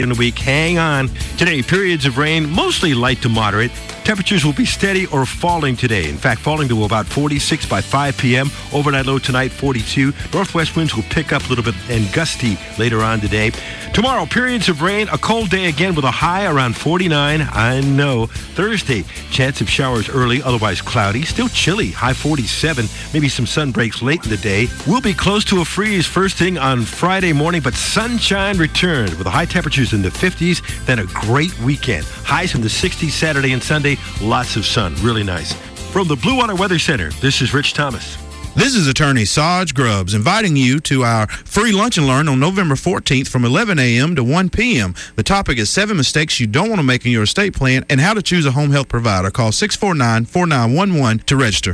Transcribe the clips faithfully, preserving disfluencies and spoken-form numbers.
in the week. Hang on. Today, periods of rain, mostly light to moderate. Temperatures will be steady or falling today. In fact, falling to about forty-six by five p.m. Overnight low tonight, forty-two. Northwest winds will pick up a little bit and gusty later on today. Tomorrow, periods of rain, a cold day again with a high around forty-nine. I know. Thursday, chance of showers early, otherwise cloudy. Still chilly, high forty-seven. Maybe some sun breaks late in the day. We'll be close to a freeze first thing on Friday morning, but sunshine returns with high temperatures in the fifties. Then a great weekend. Highs in the sixties Saturday and Sunday. Lots of sun. Really nice. From the Blue Water Weather Center, this is Rich Thomas. This is Attorney Saj Grubbs inviting you to our free lunch and learn on November fourteenth from eleven a.m. to one p.m. The topic is seven mistakes you don't want to make in your estate plan and how to choose a home health provider. Call six four nine, four nine one one to register.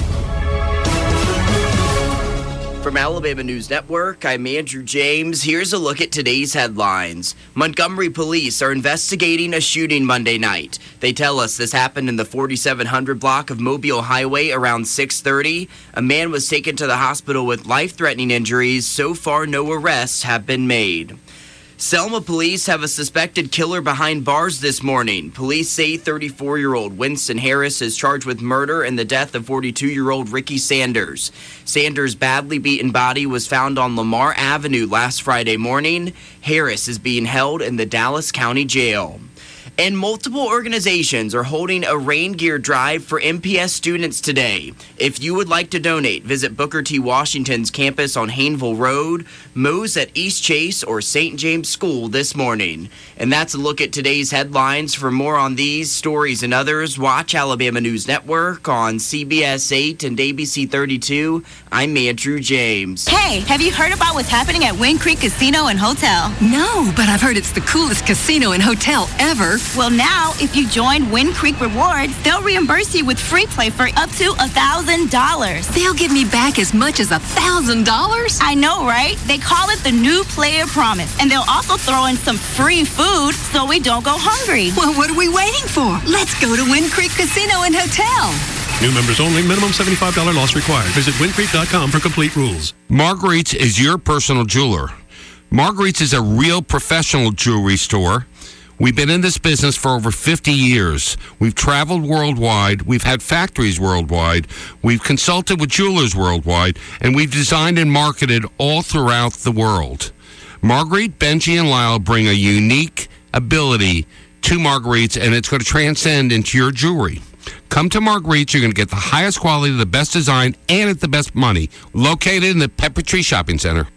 From Alabama News Network, I'm Andrew James. Here's a look at today's headlines. Montgomery police are investigating a shooting Monday night. They tell us this happened in the forty-seven hundred block of Mobile Highway around six thirty. A man was taken to the hospital with life-threatening injuries. So far, no arrests have been made. Selma police have a suspected killer behind bars this morning. Police say thirty-four-year-old Winston Harris is charged with murder and the death of forty-two-year-old Ricky Sanders. Sanders' badly beaten body was found on Lamar Avenue last Friday morning. Harris is being held in the Dallas County Jail. And multiple organizations are holding a rain gear drive for M P S students today. If you would like to donate, visit Booker T. Washington's campus on Hayneville Road, Moe's at East Chase, or Saint James School this morning. And that's a look at today's headlines. For more on these stories and others, watch Alabama News Network on C B S eight and A B C thirty-two. I'm Andrew James. Hey, have you heard about what's happening at Wind Creek Casino and Hotel? No, but I've heard it's the coolest casino and hotel ever. Well, now, if you join Wind Creek Rewards, they'll reimburse you with free play for up to one thousand dollars. They'll give me back as much as one thousand dollars? I know, right? They call it the New Player Promise, and they'll also throw in some free food so we don't go hungry. Well, what are we waiting for? Let's go to Wind Creek Casino and Hotel. New members only. Minimum seventy-five dollars loss required. Visit wind creek dot com for complete rules. Marguerite's is your personal jeweler. Marguerite's is a real professional jewelry store. We've been in this business for over fifty years. We've traveled worldwide. We've had factories worldwide. We've consulted with jewelers worldwide. And we've designed and marketed all throughout the world. Marguerite, Benji, and Lyle bring a unique ability to Marguerite's, and it's going to transcend into your jewelry. Come to Marguerite's. You're going to get the highest quality, the best design, and at the best money. Located in the Pepper Tree Shopping Center.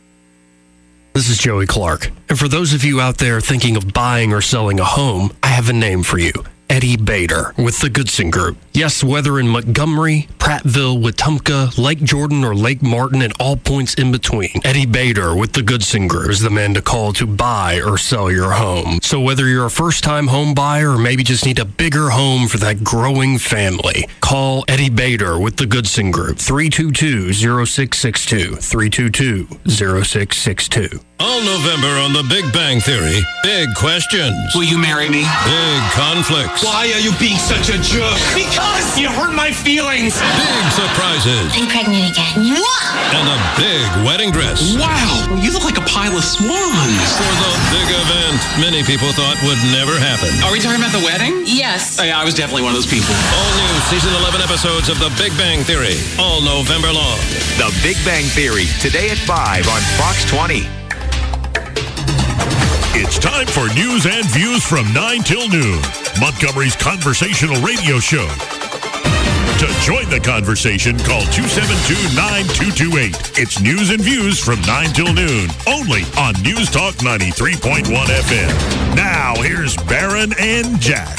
This is Joey Clark. And for those of you out there thinking of buying or selling a home, I have a name for you. Eddie Bader with the Goodson Group. Yes, whether in Montgomery, Prattville, Wetumpka, Lake Jordan, or Lake Martin, and all points in between, Eddie Bader with the Goodson Group is the man to call to buy or sell your home. So whether you're a first-time home buyer or maybe just need a bigger home for that growing family, call Eddie Bader with the Goodson Group, three two two, zero six six two, three two two, zero six six two. All November on The Big Bang Theory, big questions. Will you marry me? Big conflicts. Why are you being such a jerk? Because you hurt my feelings. Big surprises. I'm pregnant again. What? And a big wedding dress. Wow, you look like a pile of swans. For the big event many people thought would never happen. Are we talking about the wedding? Yes. Oh, yeah, I was definitely one of those people. All new season eleven episodes of The Big Bang Theory, all November long. The Big Bang Theory, today at five on Fox twenty. It's time for news and views from nine till noon. Montgomery's conversational radio show. To join the conversation, call two seven two, nine two two eight. It's news and views from nine till noon, only on News Talk ninety-three point one F M. Now, here's Barron and Jack.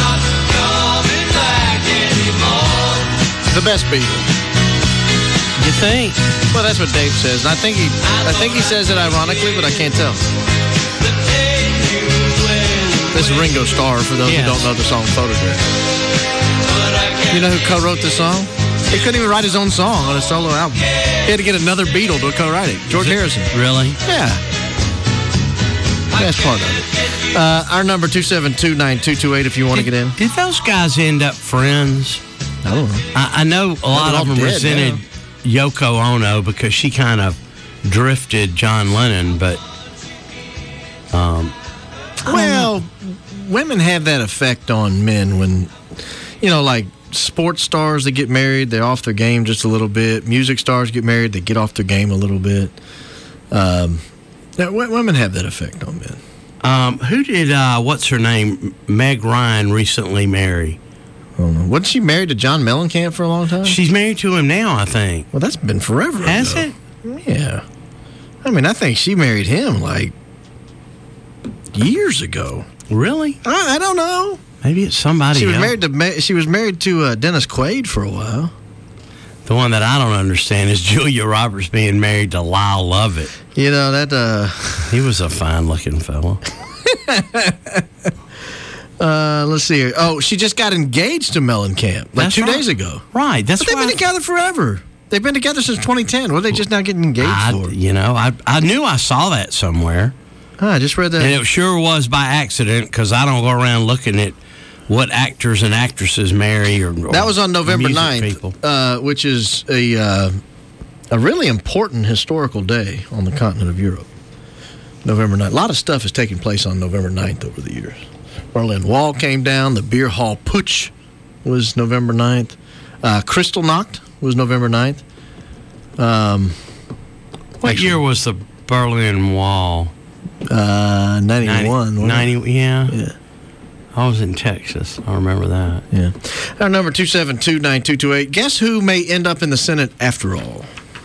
The best Beatles. Get think? Well, that's what Dave says. And I think he, I think he says it ironically, but I can't tell. This is Ringo Starr, for those Yes. who don't know the song Photograph. You know who co-wrote the song? He couldn't even write his own song on a solo album. He had to get another Beatle to co-write it. George Harrison. Really? Yeah. That's part of it. Uh, our number, two seven two, nine two two eight, if you want to get in. Did those guys end up friends? I don't know. I, I know a lot they're of all them dead resented now. Yoko Ono because she kind of drifted John Lennon, but um, Well, women have that effect on men when, you know, like sports stars that get married, they're off their game just a little bit. Music stars get married, they get off their game a little bit. Um, that, w- women have that effect on men. um, who did uh, what's her name? Meg Ryan recently marry? I don't know. Wasn't she married to John Mellencamp for a long time? She's married to him now, I think. Well, that's been forever. Has ago. it? Yeah. I mean, I think she married him like years ago. Really? I, I don't know. Maybe it's somebody She was else. married to Ma- she was married to uh, Dennis Quaid for a while. The one that I don't understand is Julia Roberts being married to Lyle Lovett. You know that uh, he was a fine-looking fellow. uh, let's see here. Oh, she just got engaged to Mellencamp like That's two right. days ago. Right. That's but they've why been together forever. They've been together since twenty ten. What are they just now getting engaged I, for? You know, I I knew I saw that somewhere. Ah, I just read that. And it sure was by accident because I don't go around looking at what actors and actresses marry or, or That was on November music ninth, people. uh, which is a uh, a really important historical day on the continent of Europe. November ninth. A lot of stuff has taken place on November ninth over the years. Berlin Wall came down. The Beer Hall Putsch was November ninth. Uh, Kristallnacht was November ninth. Um, What actually, year was the Berlin Wall? Uh, ninety-one. ninety, wasn't it? yeah. Yeah. I was in Texas. I remember that. Yeah. Our number, two seven two, nine two two eight. Guess who may end up in the Senate after all?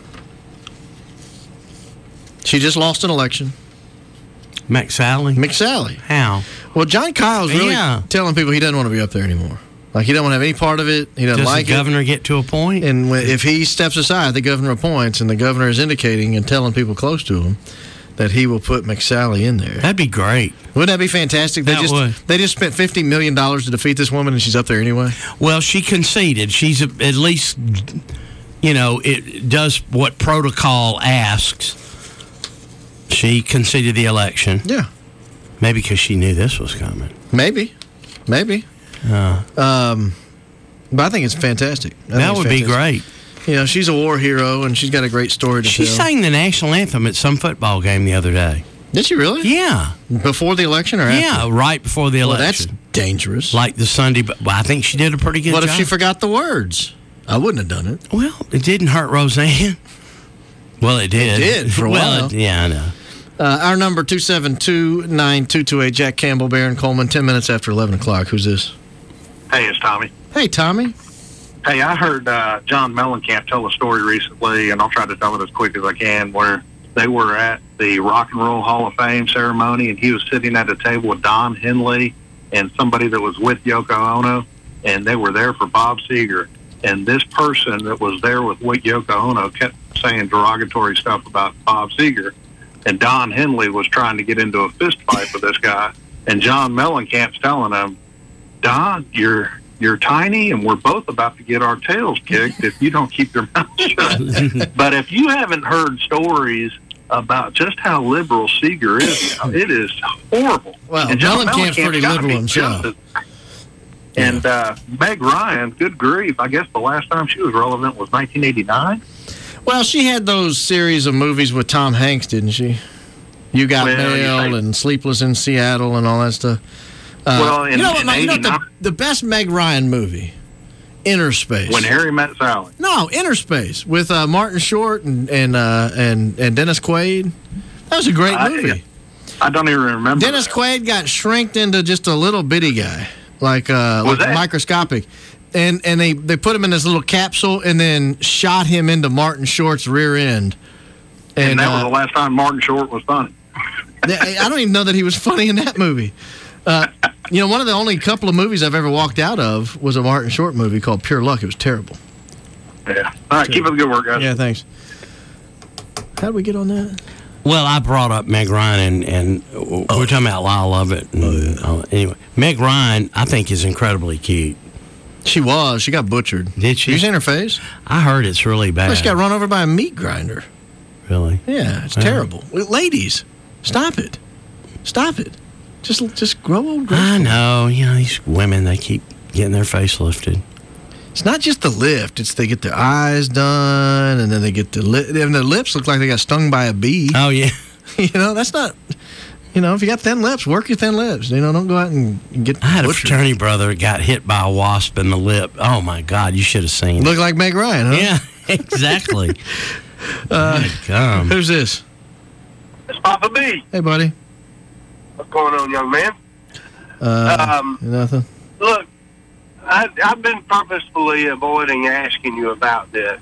She just lost an election. McSally? McSally. How? Well, John Kyle's really Yeah. telling people he doesn't want to be up there anymore. Like, he doesn't want to have any part of it. He doesn't Does like the it. governor get to a point? And when, if he steps aside, the governor appoints, and the governor is indicating and telling people close to him that he will put McSally in there. That'd be great. Wouldn't that be fantastic? They That just would. they just spent fifty million dollars to defeat this woman, and she's up there anyway. Well, she conceded. She's a, at least, you know, it does what protocol asks. She conceded the election. Yeah. Maybe because she knew this was coming. Maybe. Maybe. Uh, Um, but I think it's fantastic. I think that it's would be fantastic. great. You know, she's a war hero, and she's got a great story to She tell. sang the national anthem at some football game the other day. Did she really? Yeah. Before the election or after? Yeah, right before the Well, election. that's dangerous. Like the Sunday, but well, I think she did a pretty good What job. if she forgot the words? I wouldn't have done it. Well, it didn't hurt Roseanne. Well, it did. It did for a well, while. It, yeah, I know. Uh, our number, two seven two, nine two two eight. Jack Campbell, Baron Coleman, ten minutes after eleven o'clock. Who's this? Hey, it's Tommy. Hey, Tommy. Hey, I heard uh, John Mellencamp tell a story recently, and I'll try to tell it as quick as I can, where they were at the Rock and Roll Hall of Fame ceremony, and he was sitting at a table with Don Henley and somebody that was with Yoko Ono, and they were there for Bob Seger. And this person that was there with Yoko Ono kept saying derogatory stuff about Bob Seger, and Don Henley was trying to get into a fist fight with this guy, and John Mellencamp's telling him, Don, you're you're tiny, and we're both about to get our tails kicked if you don't keep your mouth shut. But if you haven't heard stories about just how liberal Seeger is now, it is horrible. Well, and John Mellencamp's pretty gotta liberal be himself. just as- And uh, Meg Ryan, good grief, I guess the last time she was relevant was nineteen eighty-nine. Well, she had those series of movies with Tom Hanks, didn't she? You Got Well, Mail you and Sleepless in Seattle and all that stuff. Uh, Well, in- you know what, in Mike, you know what the, eighty-nine the best Meg Ryan movie? Inner Space. When Harry Met Sally. No, Inner Space with uh, Martin Short and and, uh, and and Dennis Quaid. That was a great I- movie. I don't even remember. Dennis Quaid got shrinked into just a little bitty guy, like uh, Was like that- microscopic, and and they, they put him in this little capsule and then shot him into Martin Short's rear end. And, And, that uh, was the last time Martin Short was funny. I I don't even know that he was funny in that movie. Uh, you know, one of the only couple of movies I've ever walked out of was a Martin Short movie called Pure Luck. It was terrible. Yeah. All right, keep up the good work, guys. Yeah, thanks. How did we get on that? Well, I brought up Meg Ryan, and, and oh. we're talking about Lyle Lovett. And, oh, yeah. uh, anyway, Meg Ryan, I think, is incredibly cute. She was. She got butchered. Did she? You seen her face? I heard it's really bad. Well, she got run over by a meat grinder. Really? Yeah, it's uh, terrible. Ladies, stop it. Stop it. Just just grow old graceful. I know. You know, these women, they keep getting their face lifted. It's not just the lift. It's they get their eyes done, and then they get the lip. And their lips look like they got stung by a bee. Oh, yeah. You know, that's not... You know, if you got thin lips, work your thin lips. You know, don't go out and get I had butchered. a fraternity brother that got hit by a wasp in the lip. Oh, my God. You should have seen Look it. like Meg Ryan, huh? Yeah, exactly. uh, God. Who's this? It's Papa B. Hey, buddy. What's going on, young man? Uh, um, nothing. Look, I, I've been purposefully avoiding asking you about this.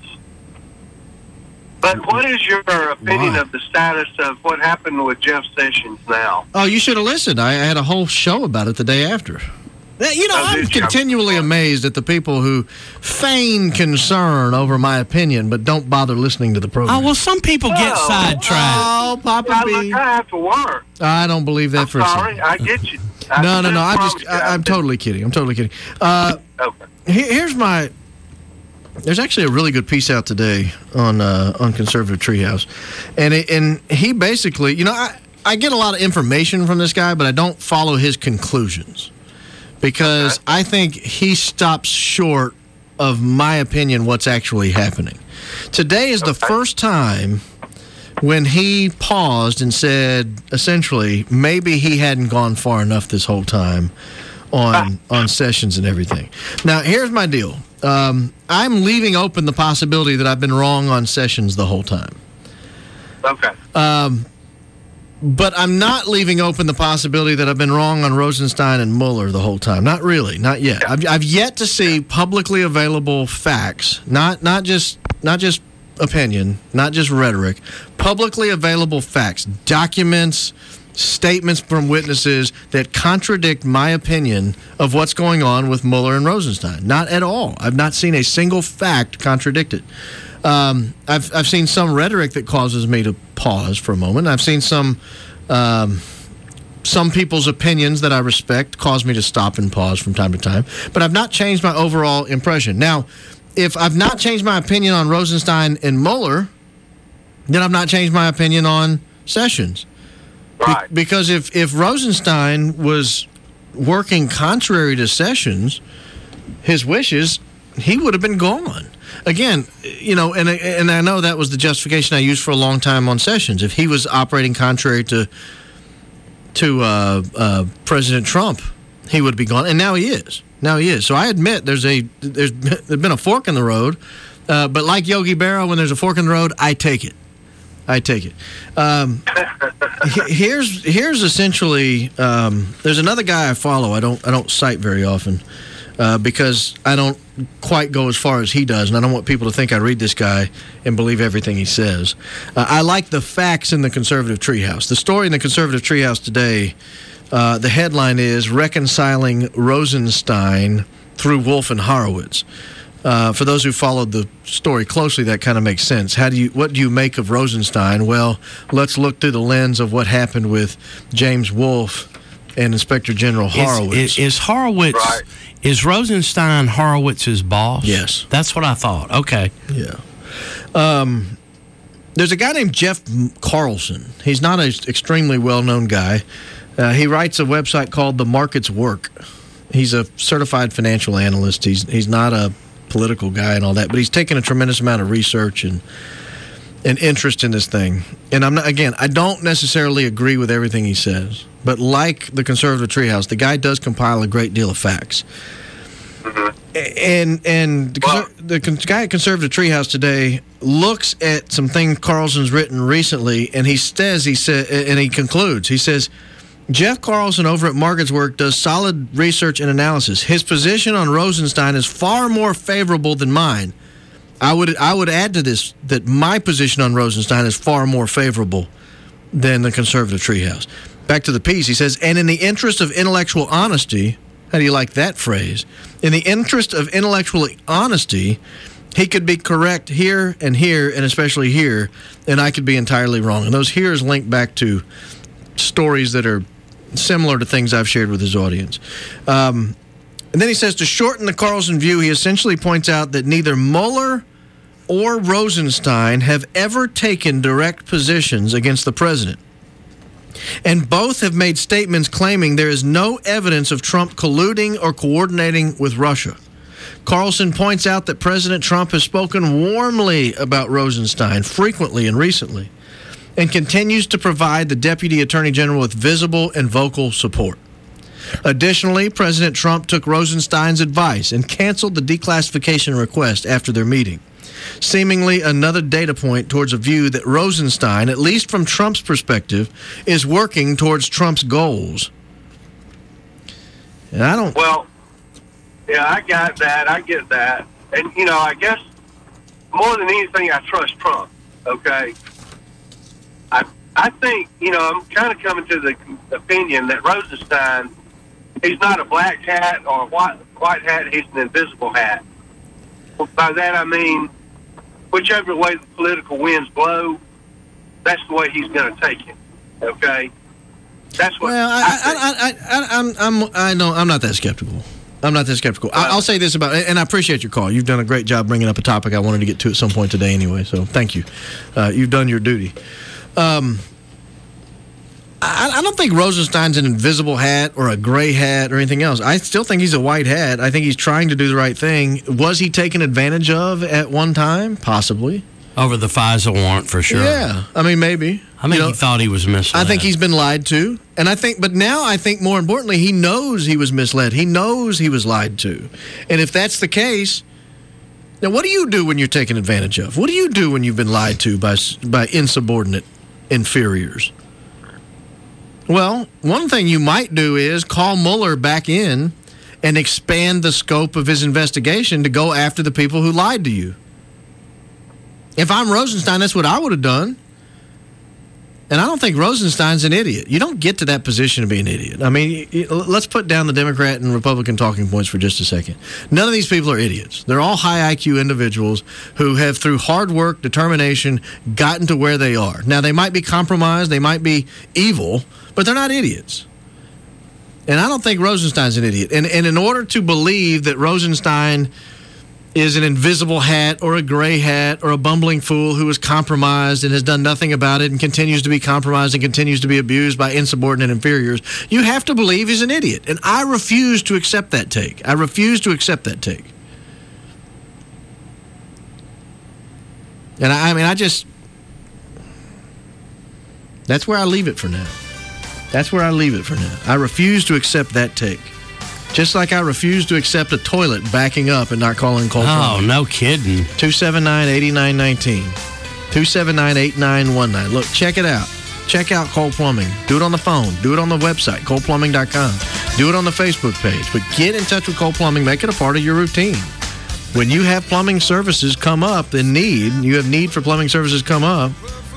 But what is your opinion Why? of the status of what happened with Jeff Sessions now? Oh, you should have listened. I had a whole show about it the day after. You know, Oh, I'm did you? continually amazed at the people who feign concern over my opinion but don't bother listening to the program. Oh, well, some people get Oh. sidetracked. Oh, Papa Yeah, B. look, I have to work. I don't believe that I'm for a sorry, second. I get you. I No, no, no. I promise just, you, I, I'm did. totally kidding. I'm totally kidding. Uh, Okay. he- here's my. There's actually a really good piece out today on uh, on Conservative Treehouse, and it, and he basically, you know, I I get a lot of information from this guy, but I don't follow his conclusions because Okay. I think he stops short of my opinion what's actually happening. Today is the Okay. first time when he paused and said, essentially, maybe he hadn't gone far enough this whole time on on Sessions and everything. Now, here's my deal. Um, I'm leaving open the possibility that I've been wrong on Sessions the whole time. Okay. Um, but I'm not leaving open the possibility that I've been wrong on Rosenstein and Mueller the whole time. Not really, not yet. I've, I've yet to see publicly available facts, not not just not just opinion, not just rhetoric, publicly available facts, documents, statements from witnesses that contradict my opinion of what's going on with Mueller and Rosenstein. Not at all. I've not seen a single fact contradict it. Um, I've I've seen some rhetoric that causes me to pause for a moment. I've seen some um, some people's opinions that I respect cause me to stop and pause from time to time. But I've not changed my overall impression. Now, if I've not changed my opinion on Rosenstein and Mueller, then I've not changed my opinion on Sessions. Right. Be- because if, if Rosenstein was working contrary to Sessions, his wishes, he would have been gone. Again, you know, and and I know that was the justification I used for a long time on Sessions. If he was operating contrary to to uh, uh, President Trump, he would be gone. And now he is. Now he is. So I admit there's a there's, there's been a fork in the road. Uh, but like Yogi Berra, when there's a fork in the road, I take it. I take it. Um, here's here's essentially um, there's another guy I follow. I don't I don't cite very often uh, because I don't quite go as far as he does, and I don't want people to think I read this guy and believe everything he says. Uh, I like the facts in the Conservative Treehouse. The story in the Conservative Treehouse today. Uh, the headline is Reconciling Rosenstein Through Wolf and Horowitz. Uh, for those who followed the story closely, that kind of makes sense. How do you, what do you make of Rosenstein? Well, let's look through the lens of what happened with James Wolf and Inspector General Horowitz. Is, is, is Horowitz, Right. is Rosenstein Horowitz's boss? Yes. That's what I thought. Okay. Yeah. Um, there's a guy named Jeff Carlson. He's not an extremely well-known guy. Uh, he writes a website called The Markets Work. He's a certified financial analyst. He's he's not a political guy and all that, but he's taken a tremendous amount of research and and interest in this thing. And I'm not, again, I don't necessarily agree with everything he says, but like the Conservative Treehouse, the guy does compile a great deal of facts. And and the, Well- the con- guy at Conservative Treehouse today looks at some things Carlson's written recently, and he says he said, and he concludes. He says, Jeff Carlson over at Markets Work does solid research and analysis. His position on Rosenstein is far more favorable than mine. I would I would add to this that my position on Rosenstein is far more favorable than the Conservative Treehouse. Back to the piece, he says, and in the interest of intellectual honesty, how do you like that phrase? In the interest of intellectual honesty, He could be correct here and here and especially here, and I could be entirely wrong. And those here's link back to stories that are similar to things I've shared with his audience. Um, and then he says, to shorten the Carlson view, he essentially points out that neither Mueller or Rosenstein have ever taken direct positions against the president. And both have made statements claiming there is no evidence of Trump colluding or coordinating with Russia. Carlson points out that President Trump has spoken warmly about Rosenstein frequently and recently, and continues to provide the Deputy Attorney General with visible and vocal support. Additionally, President Trump took Rosenstein's advice and canceled the declassification request after their meeting, seemingly another data point towards a view that Rosenstein, at least from Trump's perspective, is working towards Trump's goals. And I don't... Well, yeah, I got that. I get that. And, you know, I guess more than anything, I trust Trump, okay? I I think, you know, I'm kind of coming to the opinion that Rosenstein, he's not a black hat or a white, white hat, he's an invisible hat. Well, by that I mean, whichever way the political winds blow, that's the way he's going to take it, okay? That's what well, I, I, I, I, I, I'm, I'm, I know, I'm not that skeptical. I'm not that skeptical. I, I'll say this about, and I appreciate your call. You've done a great job bringing up a topic I wanted to get to at some point today anyway, so thank you. Uh, you've done your duty. Um, I, I don't think Rosenstein's an invisible hat or a gray hat or anything else. I still think he's a white hat. I think he's trying to do the right thing. Was he taken advantage of at one time? Possibly. Over the FISA warrant, for sure. Yeah, I mean, maybe. I think you know, he thought he was misled. I think he's been lied to. And I think, but now I think more importantly, he knows he was misled. He knows he was lied to. And if that's the case, now what do you do when you're taken advantage of? What do you do when you've been lied to by by insubordinate inferiors? Well, one thing you might do is call Mueller back in and expand the scope of his investigation to go after the people who lied to you. If I'm Rosenstein, that's what I would have done. And I don't think Rosenstein's an idiot. You don't get to that position to be an idiot. I mean, let's put down the Democrat and Republican talking points for just a second. None of these people are idiots. They're all high I Q individuals who have, through hard work, determination, gotten to where they are. Now, they might be compromised, they might be evil, but they're not idiots. And I don't think Rosenstein's an idiot. And, and in order to believe that Rosenstein is an invisible hat or a gray hat or a bumbling fool who is compromised and has done nothing about it and continues to be compromised and continues to be abused by insubordinate inferiors, you have to believe he's an idiot. And I refuse to accept that take. I refuse to accept that take. And I, I mean, I just... That's where I leave it for now. That's where I leave it for now. I refuse to accept that take. Just like I refuse to accept a toilet backing up and not calling Cole Oh, Plumbing. no kidding. two seven nine, eight nine one nine. two seven nine, eight nine one nine. Look, check it out. Check out Cole Plumbing. Do it on the phone. Do it on the website, cole plumbing dot com. Do it on the Facebook page. But get in touch with Cole Plumbing. Make it a part of your routine. When you have plumbing services come up in need, you have need for plumbing services come up,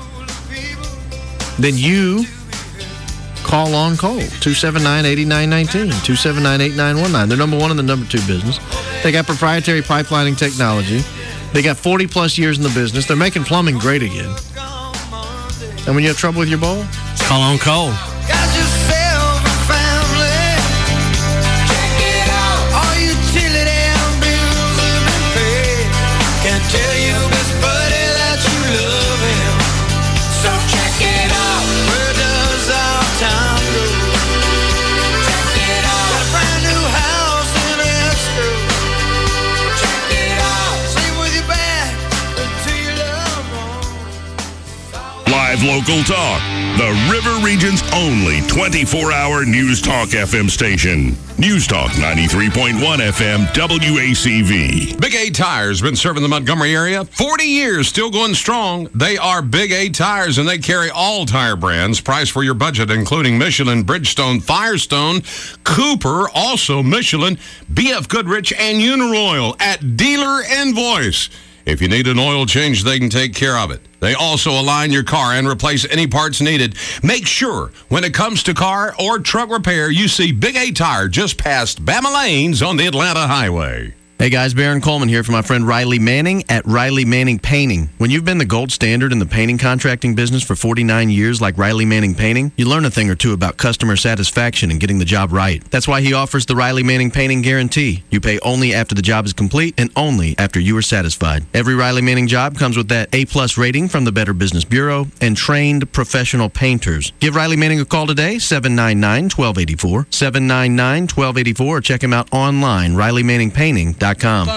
then you call on Cole, two seven nine, eight nine one nine, two seven nine, eight nine one nine. They're number one and the number two business. They got proprietary pipelining technology. They got forty plus years in the business. They're making plumbing great again. And when you have trouble with your bowl, call on Cole. Got yourself a family. Check it out. All you utility bills have been paid. Can't tell your best buddy that you love him. So check it out. Where does our time go? Check it out. Got a brand new house in escrow. Check it out. Sleep with your back to your loved one. Live local talk. The River Region's only twenty-four hour News Talk F M station. News Talk ninety-three point one F M W A C V. Big A Tires, been serving the Montgomery area forty years, still going strong. They are Big A Tires, and they carry all tire brands, priced for your budget, including Michelin, Bridgestone, Firestone, Cooper, also Michelin, B F Goodrich, and Uniroyal at dealer invoice. If you need an oil change, they can take care of it. They also align your car and replace any parts needed. Make sure, when it comes to car or truck repair, you see Big A Tire just past Bama Lanes on the Atlanta Highway. Hey guys, Baron Coleman here for my friend Riley Manning at Riley Manning Painting. When you've been the gold standard in the painting contracting business for forty-nine years like Riley Manning Painting, you learn a thing or two about customer satisfaction and getting the job right. That's why he offers the Riley Manning Painting Guarantee. You pay only after the job is complete and only after you are satisfied. Every Riley Manning job comes with that A-plus rating from the Better Business Bureau and trained professional painters. Give Riley Manning a call today, seven nine nine, one two eight four, seven nine nine, one two eight four, or check him out online, riley manning painting dot com.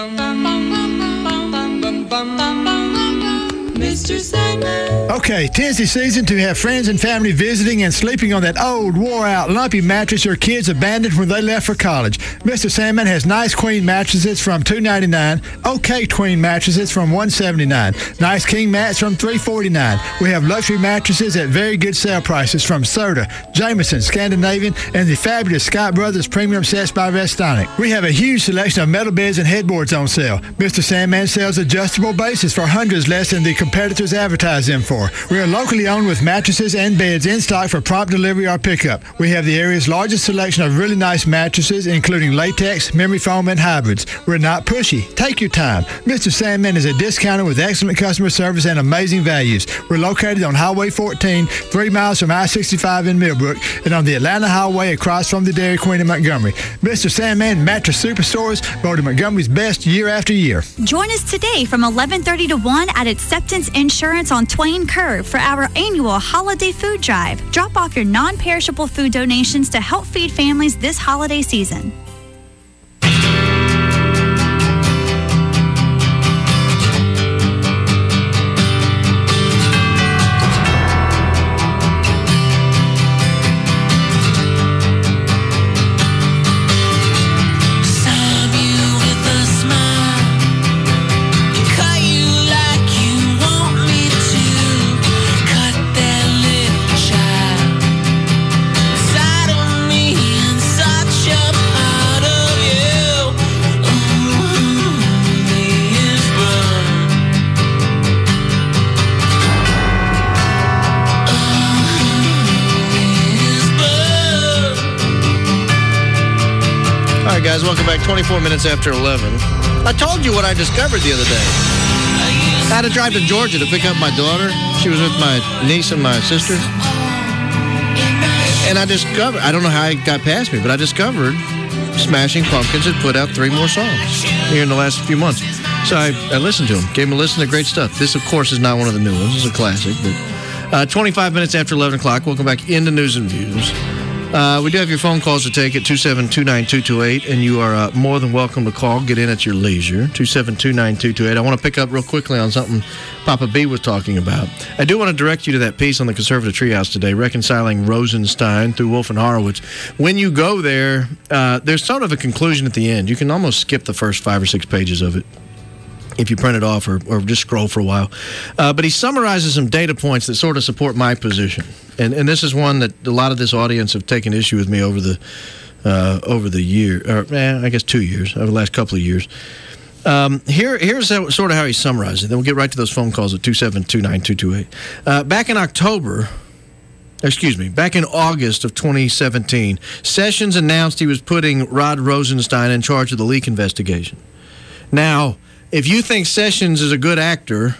Mister Sandman. Okay, tis the season to have friends and family visiting and sleeping on that old, wore-out, lumpy mattress your kids abandoned when they left for college. Mister Sandman has nice queen mattresses from two ninety-nine, okay queen mattresses from one seventy-nine, nice king mats from three forty-nine. We have luxury mattresses at very good sale prices from Serta, Jameson, Scandinavian, and the fabulous Scott Brothers premium sets by Restonic. We have a huge selection of metal beds and headboards on sale. Mister Sandman sells adjustable bases for hundreds less than the competitors advertise them for. We are locally owned with mattresses and beds in stock for prompt delivery or pickup. We have the area's largest selection of really nice mattresses, including latex, memory foam, and hybrids. We're not pushy. Take your time. Mister Sandman is a discounter with excellent customer service and amazing values. We're located on Highway fourteen, three miles from I sixty-five in Millbrook, and on the Atlanta Highway across from the Dairy Queen in Montgomery. Mister Sandman Mattress Superstores, voted Montgomery's best year after year. Join us today from eleven thirty to one at Acceptance Insurance on Twain Curve for our annual holiday food drive. Drop off your non-perishable food donations to help feed families this holiday season. Guys, welcome back. twenty-four minutes after eleven. I told you what I discovered the other day. I had to drive to Georgia to pick up my daughter. She was with my niece and my sister. And I discovered, I don't know how it got past me, but I discovered Smashing Pumpkins had put out three more songs here in the last few months. So I, I listened to them, gave them a listen to great stuff. This, of course, is not one of the new ones. It's a classic. But uh, twenty-five minutes after eleven o'clock, welcome back into News and Views. Uh, we do have your phone calls to take at two seven two, nine two two eight, and you are uh, more than welcome to call. Get in at your leisure, two seven two, nine two two eight. I want to pick up real quickly on something Papa B was talking about. I do want to direct you to that piece on the Conservative Treehouse today, reconciling Rosenstein through Wolf and Horowitz. When you go there, uh, there's sort of a conclusion at the end. You can almost skip the first five or six pages of it if you print it off or, or just scroll for a while. Uh, but he summarizes some data points that sort of support my position. And and this is one that a lot of this audience have taken issue with me over the uh, over the year, or eh, I guess two years, over the last couple of years. Um, here, here's how, sort of how he summarized it. Then we'll get right to those phone calls at two seven two, nine two two eight. Uh, back in October, excuse me, back in August of twenty seventeen, Sessions announced he was putting Rod Rosenstein in charge of the leak investigation. Now, if you think Sessions is a good actor,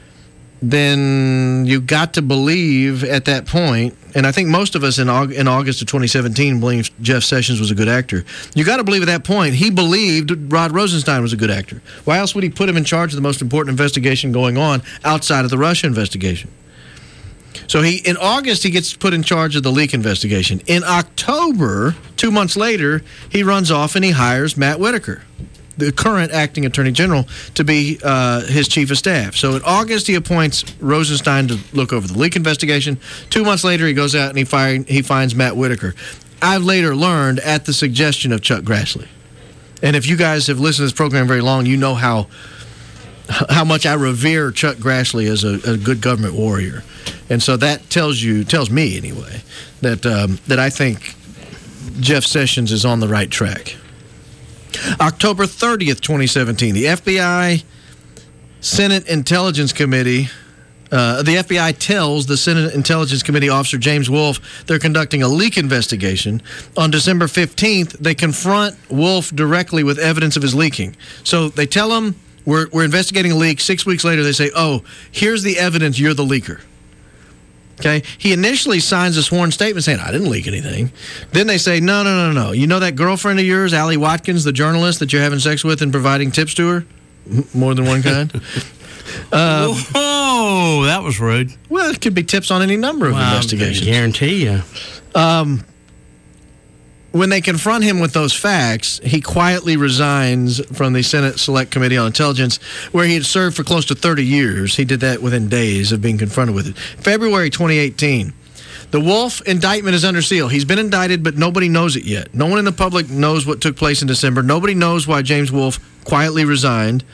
then you got to believe at that point, and I think most of us in, Aug- in August of twenty seventeen believed Jeff Sessions was a good actor. You got to believe at that point he believed Rod Rosenstein was a good actor. Why else would he put him in charge of the most important investigation going on outside of the Russia investigation? So he in August, he gets put in charge of the leak investigation. In October, two months later, he runs off and he hires Matt Whitaker, the current acting attorney general, to be uh, his chief of staff. So in August, he appoints Rosenstein to look over the leak investigation. Two months later, he goes out and he, fire, he finds Matt Whitaker. I've later learned at the suggestion of Chuck Grassley. And if you guys have listened to this program very long, you know how how much I revere Chuck Grassley as a, a good government warrior. And so that tells you, tells me anyway, that um, that I think Jeff Sessions is on the right track. October thirtieth, twenty seventeen, the F B I Senate Intelligence Committee Uh, the F B I tells the Senate Intelligence Committee officer James Wolf they're conducting a leak investigation. On December fifteenth, they confront Wolf directly with evidence of his leaking. So they tell him, we're, we're investigating a leak. Six weeks later, they say, oh, here's the evidence, you're the leaker. Okay? He initially signs a sworn statement saying, I didn't leak anything. Then they say, no, no, no, no. You know that girlfriend of yours, Allie Watkins, the journalist that you're having sex with and providing tips to her? More than one kind? Uh, Whoa, that was rude. Well, it could be tips on any number of well, investigations. I guarantee you. Um, when they confront him with those facts, he quietly resigns from the Senate Select Committee on Intelligence, where he had served for close to thirty years. He did that within days of being confronted with it. February twenty eighteen. The Wolf indictment is under seal. He's been indicted, but nobody knows it yet. No one in the public knows what took place in December. Nobody knows why James Wolf quietly resigned.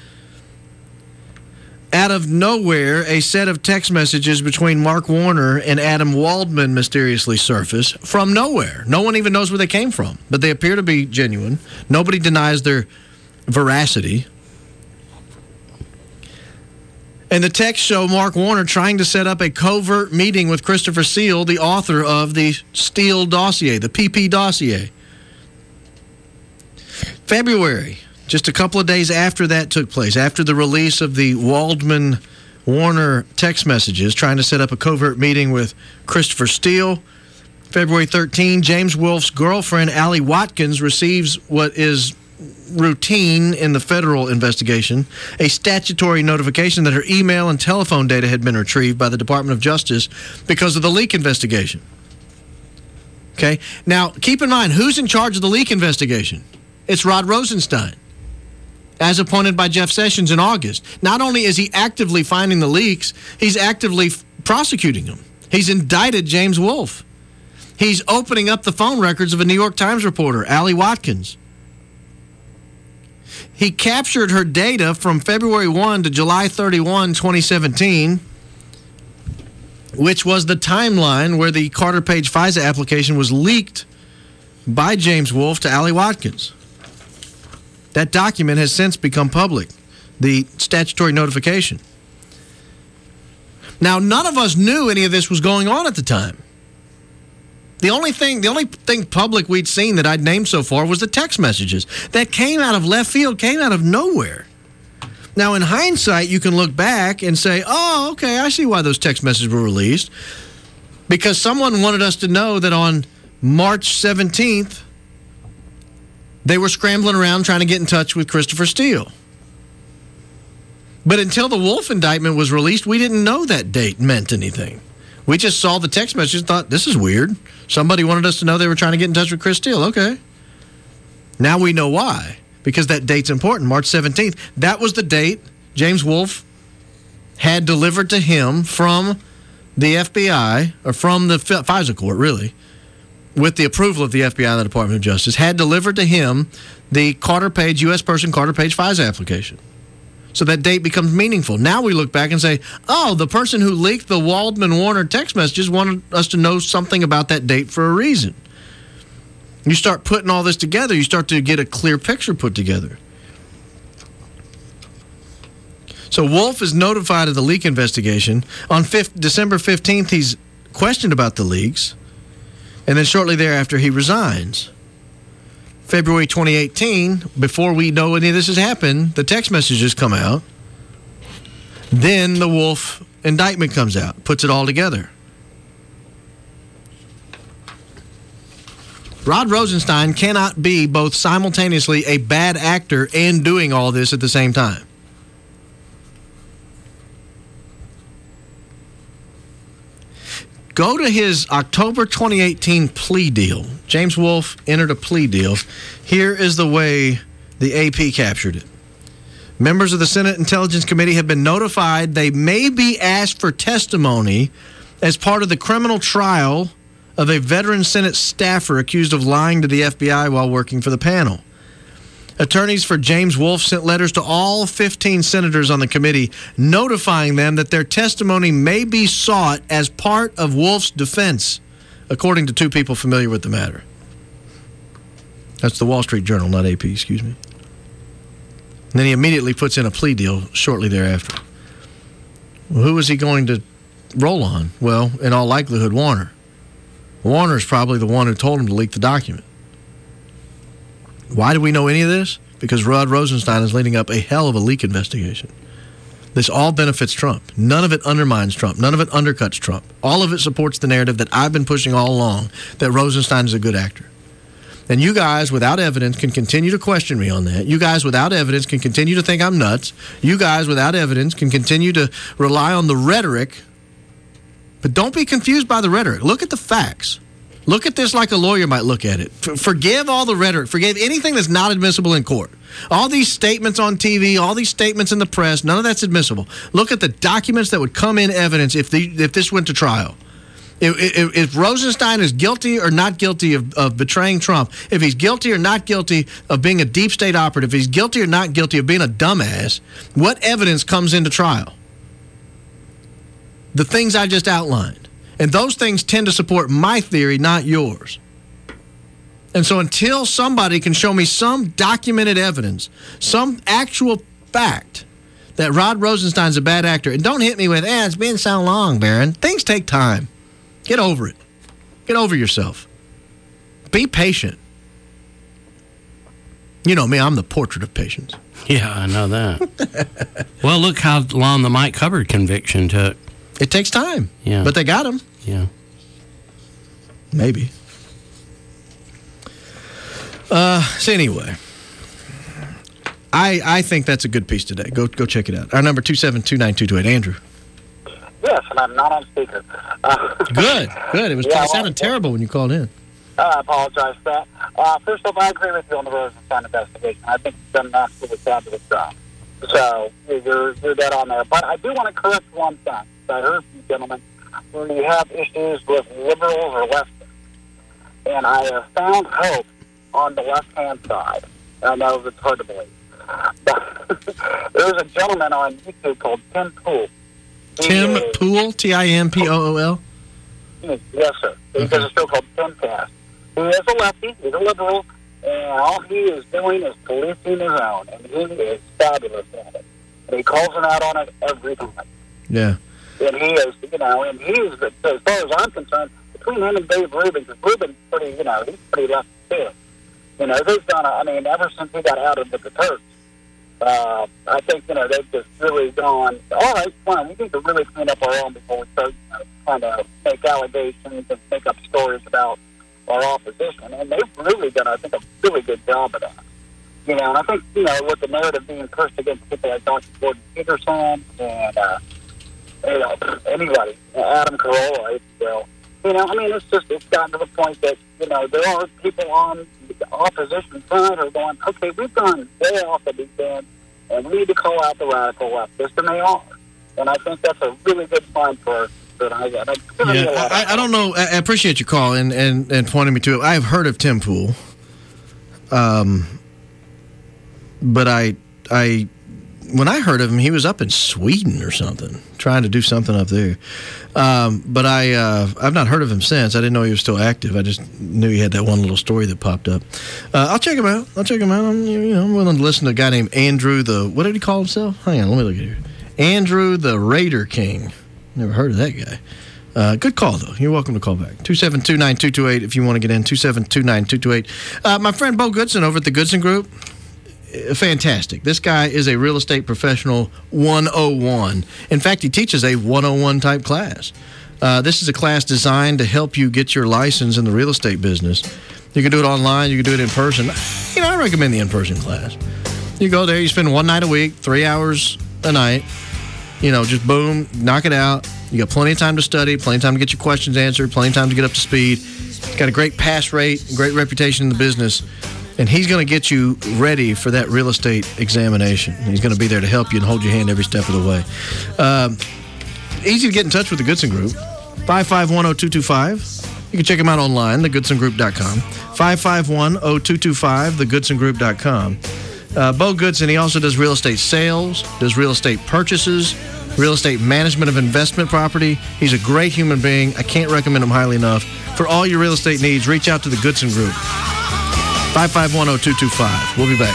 Out of nowhere, a set of text messages between Mark Warner and Adam Waldman mysteriously surface from nowhere. No one even knows where they came from, but they appear to be genuine. Nobody denies their veracity. And the texts show Mark Warner trying to set up a covert meeting with Christopher Steele, the author of the Steele dossier, the P P dossier. February. Just a couple of days after that took place, after the release of the Waldman-Warner text messages trying to set up a covert meeting with Christopher Steele, February thirteenth, James Wolf's girlfriend, Allie Watkins, receives what is routine in the federal investigation, a statutory notification that her email and telephone data had been retrieved by the Department of Justice because of the leak investigation. Okay? Now, keep in mind, who's in charge of the leak investigation? It's Rod Rosenstein, as appointed by Jeff Sessions in August. Not only is he actively finding the leaks, he's actively f- prosecuting them. He's indicted James Wolf. He's opening up the phone records of a New York Times reporter, Allie Watkins. He captured her data from February first to July thirty-first, twenty seventeen, which was the timeline where the Carter Page FISA application was leaked by James Wolf to Allie Watkins. That document has since become public, the statutory notification. Now, none of us knew any of this was going on at the time. The only thing, the only thing public we'd seen that I'd named so far was the text messages that came out of left field, came out of nowhere. Now, in hindsight, you can look back and say, oh, okay, I see why those text messages were released. Because someone wanted us to know that on March seventeenth, they were scrambling around trying to get in touch with Christopher Steele. But until the Wolf indictment was released, we didn't know that date meant anything. We just saw the text message and thought, this is weird. Somebody wanted us to know they were trying to get in touch with Chris Steele. Okay. Now we know why. Because that date's important, March seventeenth. That was the date James Wolf had delivered to him from the F B I, or from the FISA court, really, with the approval of the F B I and the Department of Justice, had delivered to him the Carter Page, U S person Carter Page FISA application. So that date becomes meaningful. Now we look back and say, oh, the person who leaked the Waldman-Warner text messages wanted us to know something about that date for a reason. You start putting all this together, you start to get a clear picture put together. So Wolf is notified of the leak investigation. On December fifteenth, he's questioned about the leaks. And then shortly thereafter, he resigns. February twenty eighteen, before we know any of this has happened, the text messages come out. Then the Wolf indictment comes out, puts it all together. Rod Rosenstein cannot be both simultaneously a bad actor and doing all this at the same time. Go to his October twenty eighteen plea deal. James Wolf entered a plea deal. Here is the way the A P captured it. Members of the Senate Intelligence Committee have been notified they may be asked for testimony as part of the criminal trial of a veteran Senate staffer accused of lying to the F B I while working for the panel. Attorneys for James Wolf sent letters to all fifteen senators on the committee notifying them that their testimony may be sought as part of Wolf's defense, according to two people familiar with the matter. That's the Wall Street Journal, not A P, excuse me. And then he immediately puts in a plea deal shortly thereafter. Well, who is he going to roll on? Well, in all likelihood, Warner. Warner's probably the one who told him to leak the document. Why do we know any of this? Because Rod Rosenstein is leading up a hell of a leak investigation. This all benefits Trump. None of it undermines Trump. None of it undercuts Trump. All of it supports the narrative that I've been pushing all along, that Rosenstein is a good actor. And you guys, without evidence, can continue to question me on that. You guys, without evidence, can continue to think I'm nuts. You guys, without evidence, can continue to rely on the rhetoric. But don't be confused by the rhetoric. Look at the facts. Look at this like a lawyer might look at it. For, forgive all the rhetoric. Forgive anything that's not admissible in court. All these statements on T V, all these statements in the press, none of that's admissible. Look at the documents that would come in evidence if the if this went to trial. If, if, if Rosenstein is guilty or not guilty of, of betraying Trump, if he's guilty or not guilty of being a deep state operative, if he's guilty or not guilty of being a dumbass, what evidence comes into trial? The things I just outlined. And those things tend to support my theory, not yours. And so until somebody can show me some documented evidence, some actual fact that Rod Rosenstein's a bad actor, and don't hit me with, eh, it's been so long, Barron. Things take time. Get over it. Get over yourself. Be patient. You know me, I'm the portrait of patience. Yeah, I know that. Well, look how long the Mike Hubbard conviction took. It takes time. Yeah. But they got him. Yeah. Maybe. Uh, so anyway, I I think that's a good piece today. Go go check it out. Our number two seven two nine two two eight. Andrew. Yes, and I'm not on speaker. Uh, good, good. It was yeah, it sounded well, terrible when you called in. I apologize for that. Uh, first off, I agree with you on the Rosenstein investigation. I think it's done an absolutely fabulous job. So you're you're dead on there. But I do want to correct one thing. I heard from you gentlemen when you have issues with liberals or leftists, and I have found hope on the left-hand side. I know it's hard to believe. But there's a gentleman on YouTube called Tim Pool. He Tim is, Pool, T I M P O O L? Yes, sir. He does a show called Timcast. He is a lefty. He's a liberal. And all he is doing is policing his own. And he is fabulous at it. And he calls him out on it every time. Yeah. And he is, you know, and he's, as far as I'm concerned, between him and Dave Rubin, because Rubin's pretty, you know, he's pretty left too. You know, they've done, a, I mean, ever since he got outed with the Turks, uh, I think, you know, they've just really gone, all right, fine, we need to really clean up our own before we start, you know, trying to make allegations and make up stories about our opposition. And they've really done, I think, a really good job of that. You know, and I think, you know, with the narrative being pushed against people like Doctor Gordon Peterson and, uh, you know, anybody, Adam Carolla, if you will. You know, I mean, it's just, it's gotten to the point that, you know, there are people on the opposition side who are going, okay, we've gone way off the deep end, and we need to call out the radical leftists, and they are. And I think that's a really good sign for us. That I, got. Yeah, I, I don't know. I appreciate your call and, and, and pointing me to it. I've heard of Tim Pool. Um, but I, I, when I heard of him, he was up in Sweden or something, trying to do something up there. Um, but I, uh, I've not heard of him since. I didn't know he was still active. I just knew he had that one little story that popped up. Uh, I'll check him out. I'll check him out. I'm, you know, I'm willing to listen to a guy named Andrew the, what did he call himself? Hang on, let me look at here. Andrew the Raider King. Never heard of that guy. Uh, good call, though. You're welcome to call back. two seven two nine two two eight if you want to get in. two seven two nine two two eight. Uh, my friend Bo Goodson over at the Goodson Group, fantastic. This guy is a real estate professional one oh one. In fact, he teaches a one oh one type class. Uh, this is a class designed to help you get your license in the real estate business. You can do it online. You can do it in person. You know, I recommend the in-person class. You go there. You spend one night a week, three hours a night. You know, just boom, knock it out. You got plenty of time to study, plenty of time to get your questions answered, plenty of time to get up to speed. He's got a great pass rate, great reputation in the business, and he's going to get you ready for that real estate examination. He's going to be there to help you and hold your hand every step of the way. Um, easy to get in touch with the Goodson Group, five five one oh two two five. You can check him out online, the goodson group dot com, five five one oh two two five, the goodson group dot com. Uh, Bo Goodson, he also does real estate sales, does real estate purchases, real estate management of investment property. He's a great human being. I can't recommend him highly enough. For all your real estate needs, reach out to the Goodson Group. five five one oh two two five. We'll be back.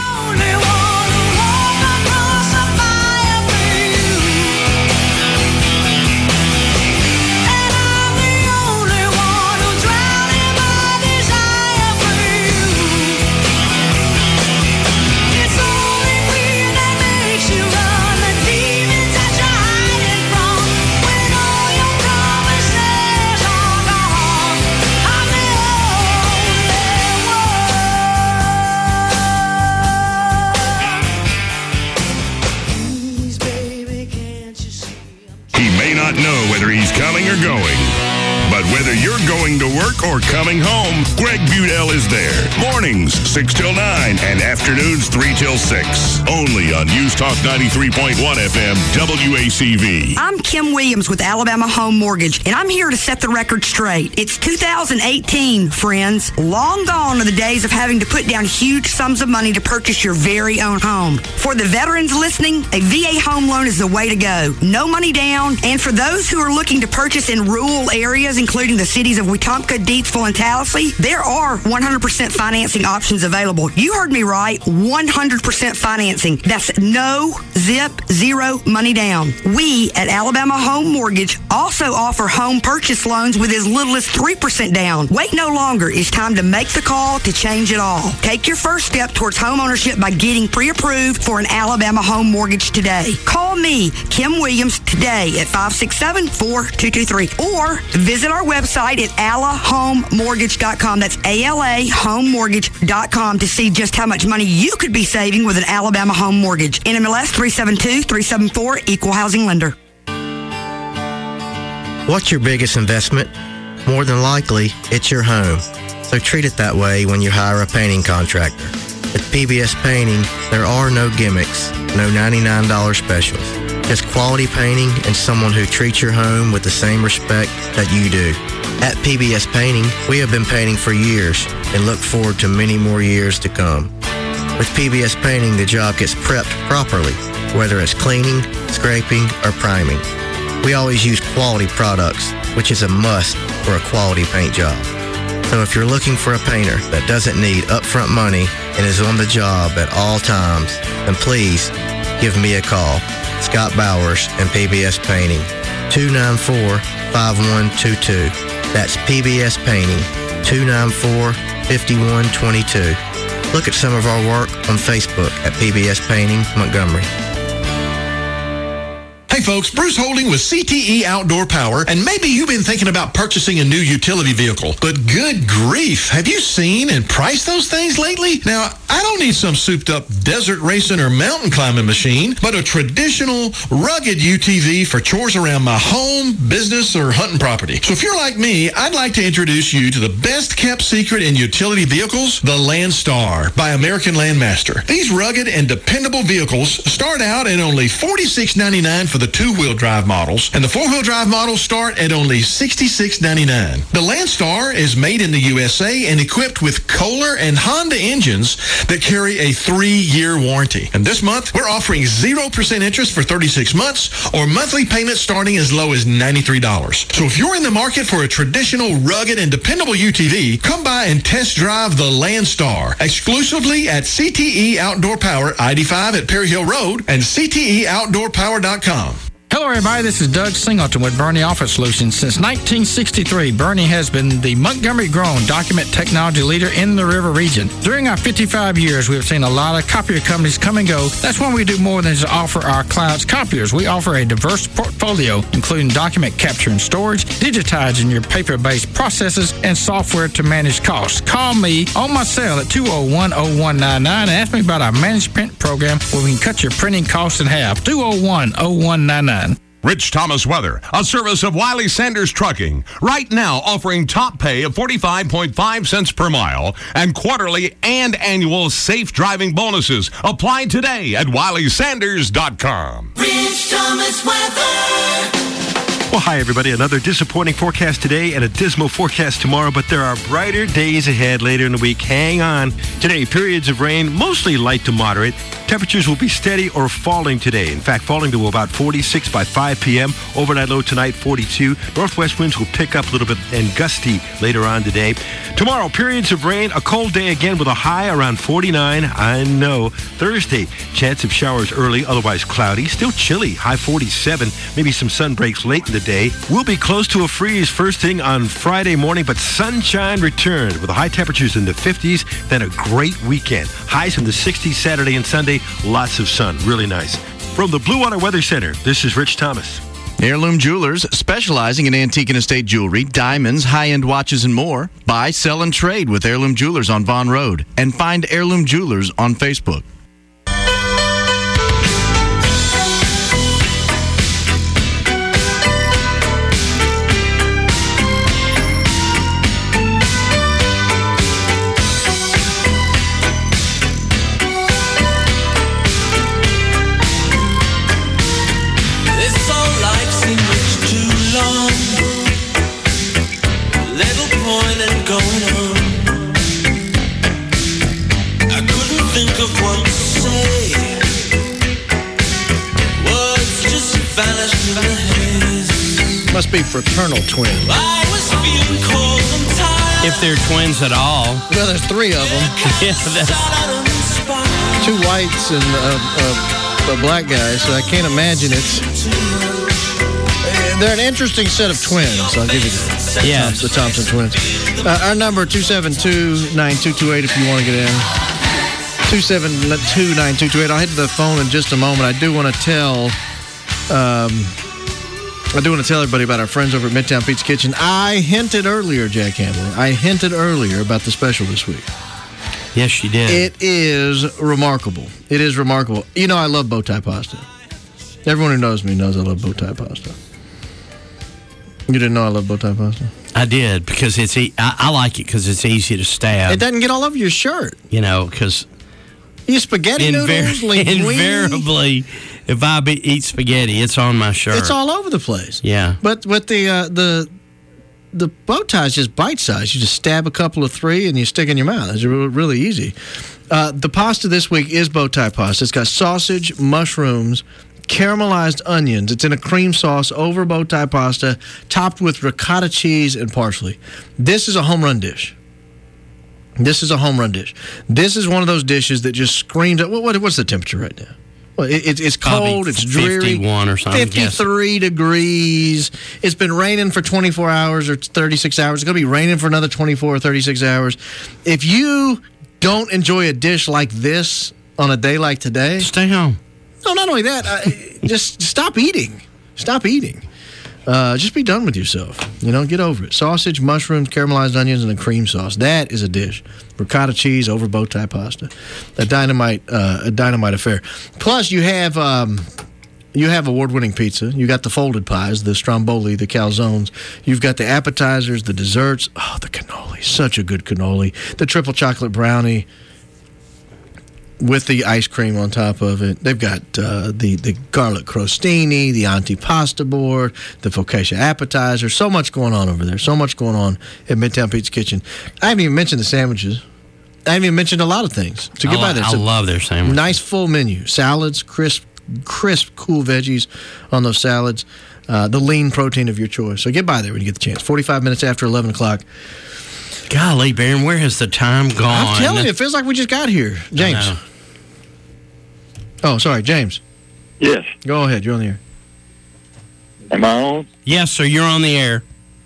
driving to work or coming home, Greg Budell is there. Mornings, six till nine, and afternoons, three till six. Only on News Talk ninety-three point one F M, W A C V. I'm Kim Williams with Alabama Home Mortgage, and I'm here to set the record straight. It's two thousand eighteen, friends. Long gone are the days of having to put down huge sums of money to purchase your very own home. For the veterans listening, a V A home loan is the way to go. No money down, and for those who are looking to purchase in rural areas, including the cities of Wetumpka, Deatsville, and Tallahassee, there are one hundred percent financing options available. You heard me right, one hundred percent financing. That's no zip, zero money down. We at Alabama Home Mortgage also offer home purchase loans with as little as three percent down. Wait no longer. It's time to make the call to change it all. Take your first step towards home ownership by getting pre-approved for an Alabama Home Mortgage today. Call me, Kim Williams, today at five six seven, four two two three or visit our website at ala home mortgage dot com. That's A L A home mortgage dot com to see just how much money you could be saving with an Alabama Home Mortgage. N M L S three seven two, three seven four, Equal Housing Lender. What's your biggest investment? More than likely, it's your home. So treat it that way when you hire a painting contractor. At P B S Painting, there are no gimmicks, no ninety-nine dollars specials. Just quality painting and someone who treats your home with the same respect that you do. At P B S Painting, we have been painting for years and look forward to many more years to come. With P B S Painting, the job gets prepped properly, whether it's cleaning, scraping, or priming. We always use quality products, which is a must for a quality paint job. So if you're looking for a painter that doesn't need upfront money and is on the job at all times, then please give me a call. Scott Bowers and P B S Painting, two nine four, five one two two. That's P B S Painting, two nine four, five one two two. Look at some of our work on Facebook at P B S Painting, Montgomery. Hey folks, Bruce Holding with C T E Outdoor Power, and maybe you've been thinking about purchasing a new utility vehicle, but good grief, have you seen and priced those things lately? Now, I don't need some souped up desert racing or mountain climbing machine, but a traditional, rugged U T V for chores around my home, business, or hunting property. So if you're like me, I'd like to introduce you to the best kept secret in utility vehicles, the Landstar by American Landmaster. These rugged and dependable vehicles start out at only forty-six ninety-nine for the two-wheel drive models, and the four-wheel drive models start at only sixty-six ninety-nine. The Landstar is made in the U S A and equipped with Kohler and Honda engines that carry a three-year warranty. And this month, we're offering zero percent interest for thirty-six months or monthly payments starting as low as ninety-three dollars. So if you're in the market for a traditional, rugged, and dependable U T V, come by and test drive the Landstar exclusively at C T E Outdoor Power, I eighty-five at Perry Hill Road, and C T E outdoor power dot com. Hello, everybody. This is Doug Singleton with Bernie Office Solutions. Since nineteen sixty-three, Bernie has been the Montgomery-grown document technology leader in the river region. During our fifty-five years, we have seen a lot of copier companies come and go. That's when we do more than just offer our clients copiers. We offer a diverse portfolio, including document capture and storage, digitizing your paper-based processes, and software to manage costs. Call me on my cell at two oh one, oh one nine nine and ask me about our managed print program where we can cut your printing costs in half. two oh one, oh one nine nine. Rich Thomas Weather, a service of Wiley Sanders Trucking. Right now offering top pay of forty-five point five cents per mile and quarterly and annual safe driving bonuses. Apply today at wiley sanders dot com. Rich Thomas Weather. Well, hi, everybody. Another disappointing forecast today and a dismal forecast tomorrow, but there are brighter days ahead later in the week. Hang on. Today, periods of rain, mostly light to moderate. Temperatures will be steady or falling today. In fact, falling to about forty-six by five p.m. Overnight low tonight, forty-two. Northwest winds will pick up a little bit and gusty later on today. Tomorrow, periods of rain, a cold day again with a high around forty-nine. I know. Thursday, chance of showers early, otherwise cloudy. Still chilly, high forty-seven. Maybe some sun breaks late in the day. We'll be close to a freeze first thing on Friday morning, but sunshine returned with high temperatures in the fifties. Then a great weekend. Highs in the sixties Saturday and Sunday. Lots of sun. Really nice. From the Blue Water Weather Center, this is Rich Thomas. Heirloom Jewelers, specializing in antique and estate jewelry, diamonds, high-end watches, and more. Buy, sell, and trade with Heirloom Jewelers on Vaughn Road. And find Heirloom Jewelers on Facebook. Must be fraternal twins. If they're twins at all. Well, there's three of them. Yeah, that's... Two whites and a, a, a black guy, so I can't imagine it's... They're an interesting set of twins, I'll give you that. Yeah. The Thompson twins. Uh, our number, two seven two, nine two two eight, if you want to get in. two seven two, nine two two eight. I'll hit the phone in just a moment. I do want to tell... Um, I do want to tell everybody about our friends over at Midtown Pizza Kitchen. I hinted earlier, Jack Hamlin, I hinted earlier about the special this week. Yes, you did. It is remarkable. It is remarkable. You know, I love bow tie pasta. Everyone who knows me knows I love bow tie pasta. You didn't know I love bow tie pasta? I did, because it's e- I, I like it because it's easy to stab. It doesn't get all over your shirt. You know, because... You spaghetti invar- noodles, linguine. Invariably, if I be, eat spaghetti, it's on my shirt. It's all over the place. Yeah. But but the uh, the the bow tie is just bite size. You just stab a couple of three and you stick in your mouth. It's really, really easy. Uh, the pasta this week is bow tie pasta. It's got sausage, mushrooms, caramelized onions. It's in a cream sauce over bow tie pasta, topped with ricotta cheese and parsley. This is a home run dish. This is a home run dish. This is one of those dishes that just screams at, what, what, what's the temperature right now? Well, it, it, it's cold, Probably it's dreary. fifty-one or something. fifty-three degrees. It's been raining for twenty-four hours or thirty-six hours. It's going to be raining for another twenty-four or thirty-six hours. If you don't enjoy a dish like this on a day like today, stay home. No, not only that, uh, just stop eating. Stop eating. Uh, just be done with yourself. You know, get over it. Sausage, mushrooms, caramelized onions, and a cream sauce. That is a dish. Ricotta cheese over bow tie pasta. A dynamite, uh, a dynamite affair. Plus, you have um, you have award-winning pizza. You got the folded pies, the stromboli, the calzones. You've got the appetizers, the desserts. Oh, the cannoli, such a good cannoli. The triple chocolate brownie with the ice cream on top of it. They've got uh, the, the garlic crostini, the antipasta board, the focaccia appetizer. So much going on over there. So much going on at Midtown Pizza Kitchen. I haven't even mentioned the sandwiches. I haven't even mentioned a lot of things. So get I, by there. I love their sandwiches. Nice full menu. Salads, crisp, crisp, cool veggies on those salads. Uh, the lean protein of your choice. So get by there when you get the chance. forty-five minutes after eleven o'clock. Golly, Baron, where has the time gone? I'm telling you, it feels like we just got here. James. Oh, sorry, James. Yes. Go ahead. You're on the air. Am I on? Yes, sir. You're on the air.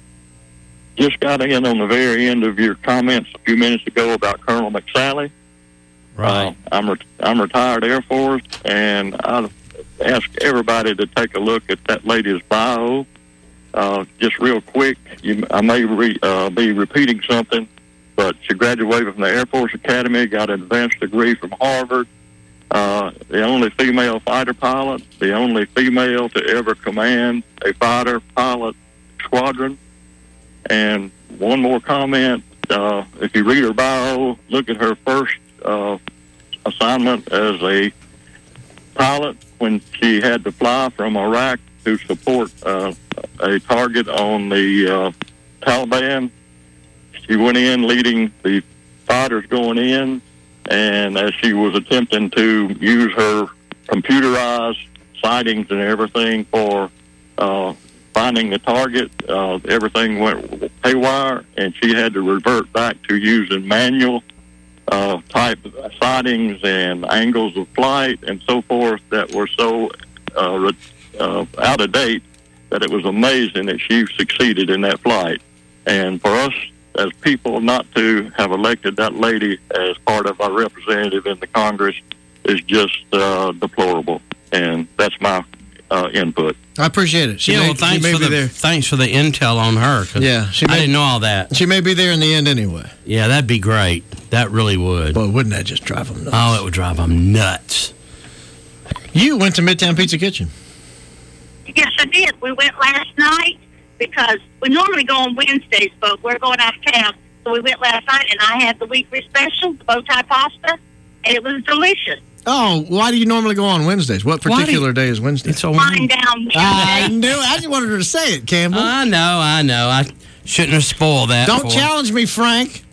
Just got in on the very end of your comments a few minutes ago about Colonel McSally. Right. Uh, I'm re- I'm retired Air Force, and I ask everybody to take a look at that lady's bio. Uh, just real quick, you, I may re, uh, be repeating something, but she graduated from the Air Force Academy, got an advanced degree from Harvard. Uh, the only female fighter pilot, the only female to ever command a fighter pilot squadron. And one more comment, uh, if you read her bio, look at her first uh, assignment as a pilot when she had to fly from Iraq to support uh, a target on the uh, Taliban. She went in leading the fighters going in, and as she was attempting to use her computerized sightings and everything for uh, finding the target, uh, everything went haywire, and she had to revert back to using manual uh, type sightings and angles of flight and so forth that were so uh, re- uh, out of date that it was amazing that she succeeded in that flight. And for us as people not to have elected that lady as part of our representative in the Congress is just uh, deplorable. And that's my uh, input. I appreciate it. She yeah, may, well, thanks she may for be the there. thanks for the intel on her. 'cause Yeah, she may, I didn't know all that. She may be there in the end anyway. Yeah, that'd be great. That really would. Boy, wouldn't that just drive them nuts? Oh, it would drive them nuts. You went to Midtown Pizza Kitchen. Yes, I did. We went last night because we normally go on Wednesdays, but we're going out of town. So we went last night, and I had the weekly special, the bow tie pasta, and it was delicious. Oh, why do you normally go on Wednesdays? What particular day is Wednesday? It's a Flying down I knew it. I just wanted her to say it, Campbell. I know, I know. I shouldn't have spoiled that. Don't for challenge me, Frank.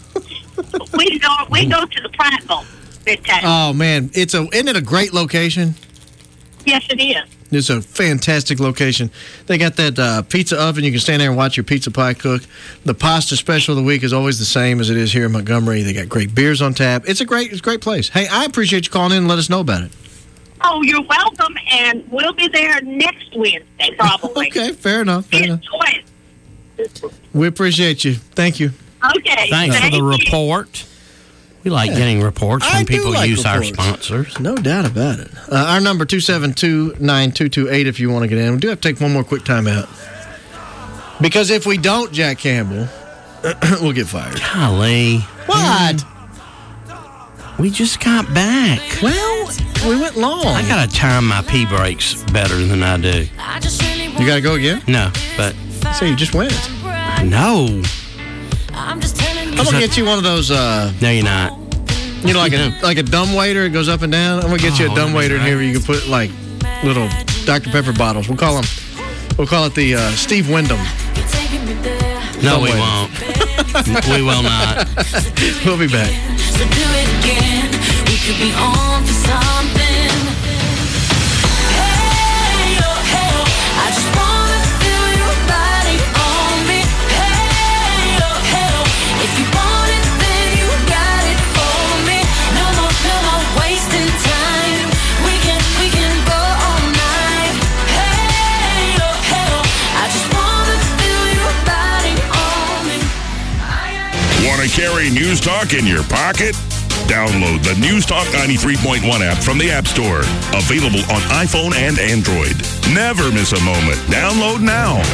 we go we go to the Prattville Midtown. Oh man, it's a isn't it a great location? Yes, it is. It's a fantastic location. They got that uh, pizza oven. You can stand there and watch your pizza pie cook. The pasta special of the week is always the same as it is here in Montgomery. They got great beers on tap. It's a great, it's a great place. Hey, I appreciate you calling in and let us know about it. Oh, you're welcome, and we'll be there next Wednesday, probably. Okay, fair enough. Fair enough. Enjoy it. We appreciate you. Thank you. Okay. Thanks thank for the you. report. We like Yeah. getting reports when I do people like use our reports. sponsors. No doubt about it. Uh, our number, two seven two, nine two two eight, if you want to get in. We do have to take one more quick time out. Because if we don't, Jack Campbell, we'll get fired. Golly. What? We just got back. Well, we went long. I got to time my pee breaks better than I do. You got to go again? No, but... So you just went. No. I'm going to get you one of those... Uh, no, you're not. You know, like a like a dumb waiter. It goes up and down. I'm going to get you Oh, a dumb that'd be waiter in great. here where you can put, like, little Doctor Pepper bottles. We'll call them... We'll call it the uh, Steve Wyndham. No, Dumb we waiter. won't. We will not. We'll be back. So do it again. We could be on for something. Hey, oh, hey, oh. I just wanna feel your body on me. Hey, oh, hey, oh. If you want it, then you got it for me. No more, no more wasting time. We can, we can go all night. Hey, oh, hey, oh. I just wanna feel your body on me. Want to carry News Talk in your pocket? Download the News Talk ninety-three point one app from the App Store. Available on iPhone and Android. Never miss a moment. Download now.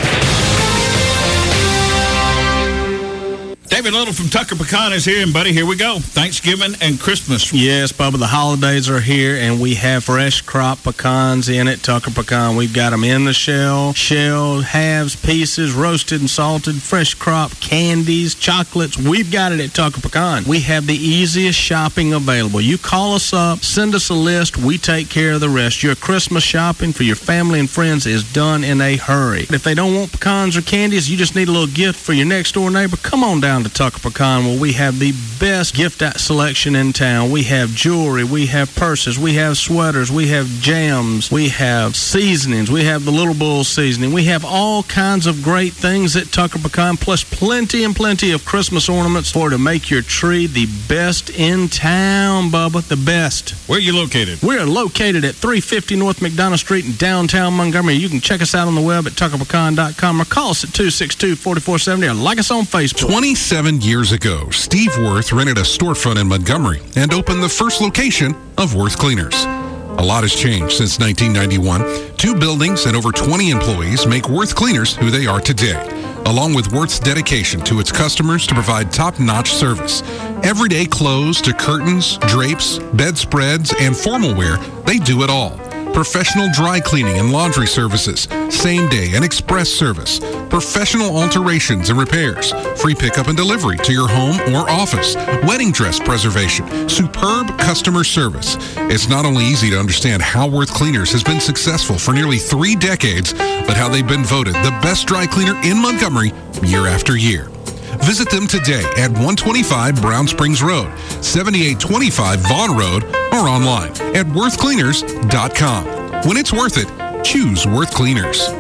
David Little from Tucker Pecan is here, and buddy, here we go. Thanksgiving and Christmas. Yes, Bubba, the holidays are here, and we have fresh crop pecans in it. Tucker Pecan, we've got them in the shell, shelled, halves, pieces, roasted and salted, fresh crop, candies, chocolates. We've got it at Tucker Pecan. We have the easiest shopping available. You call us up, send us a list, we take care of the rest. Your Christmas shopping for your family and friends is done in a hurry. If they don't want pecans or candies, you just need a little gift for your next door neighbor, come on down to Tucker Pecan, where we have the best gift selection in town. We have jewelry, we have purses, we have sweaters, we have jams, we have seasonings, we have the Little Bull seasoning. We have all kinds of great things at Tucker Pecan, plus plenty and plenty of Christmas ornaments for to make your tree the best in town, Bubba, the best. Where are you located? We're located at three fifty North McDonough Street in downtown Montgomery. You can check us out on the web at tucker pecan dot com or call us at two six two, four four seven zero or like us on Facebook. twenty-seven years ago, Steve Worth rented a storefront in Montgomery and opened the first location of Worth Cleaners. A lot has changed since nineteen ninety-one. Two buildings and over twenty employees make Worth Cleaners who they are today, along with Worth's dedication to its customers to provide top-notch service. Everyday clothes to curtains, drapes, bedspreads, and formal wear, they do it all. Professional dry cleaning and laundry services, same-day and express service, professional alterations and repairs, free pickup and delivery to your home or office, wedding dress preservation, superb customer service. It's not only easy to understand how Worth Cleaners has been successful for nearly three decades, but how they've been voted the best dry cleaner in Montgomery year after year. Visit them today at one twenty-five Brown Springs Road, seventy-eight twenty-five Vaughn Road, or online at worth cleaners dot com. When it's worth it, choose Worth Cleaners.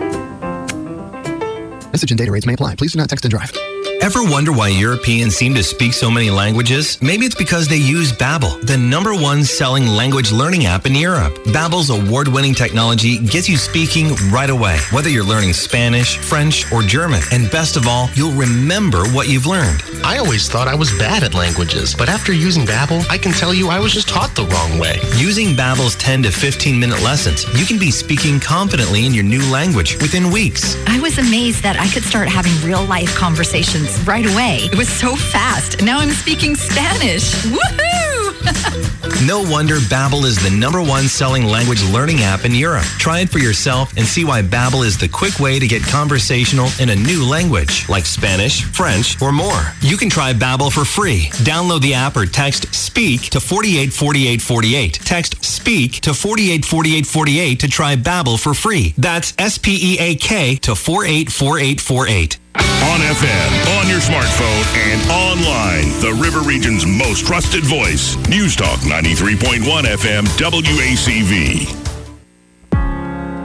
Message and data rates may apply. Please do not text and drive. Ever wonder why Europeans seem to speak so many languages? Maybe it's because they use Babbel, the number one selling language learning app in Europe. Babbel's award-winning technology gets you speaking right away, whether you're learning Spanish, French, or German. And best of all, you'll remember what you've learned. I always thought I was bad at languages, but after using Babbel, I can tell you I was just taught the wrong way. Using Babbel's ten to fifteen minute lessons, you can be speaking confidently in your new language within weeks. I was amazed that I could start having real-life conversations right away. It was so fast. Now I'm speaking Spanish. Woohoo! No wonder Babbel is the number one selling language learning app in Europe. Try it for yourself and see why Babbel is the quick way to get conversational in a new language, like Spanish, French, or more. You can try Babbel for free. Download the app or text SPEAK to forty-eight forty-eight forty-eight. Text SPEAK to forty-eight forty-eight forty-eight to try Babbel for free. That's S P E A K to four eight four eight four eight. On F M, on your smartphone, and online. The River Region's most trusted voice. News Talk ninety-three point one F M W A C V.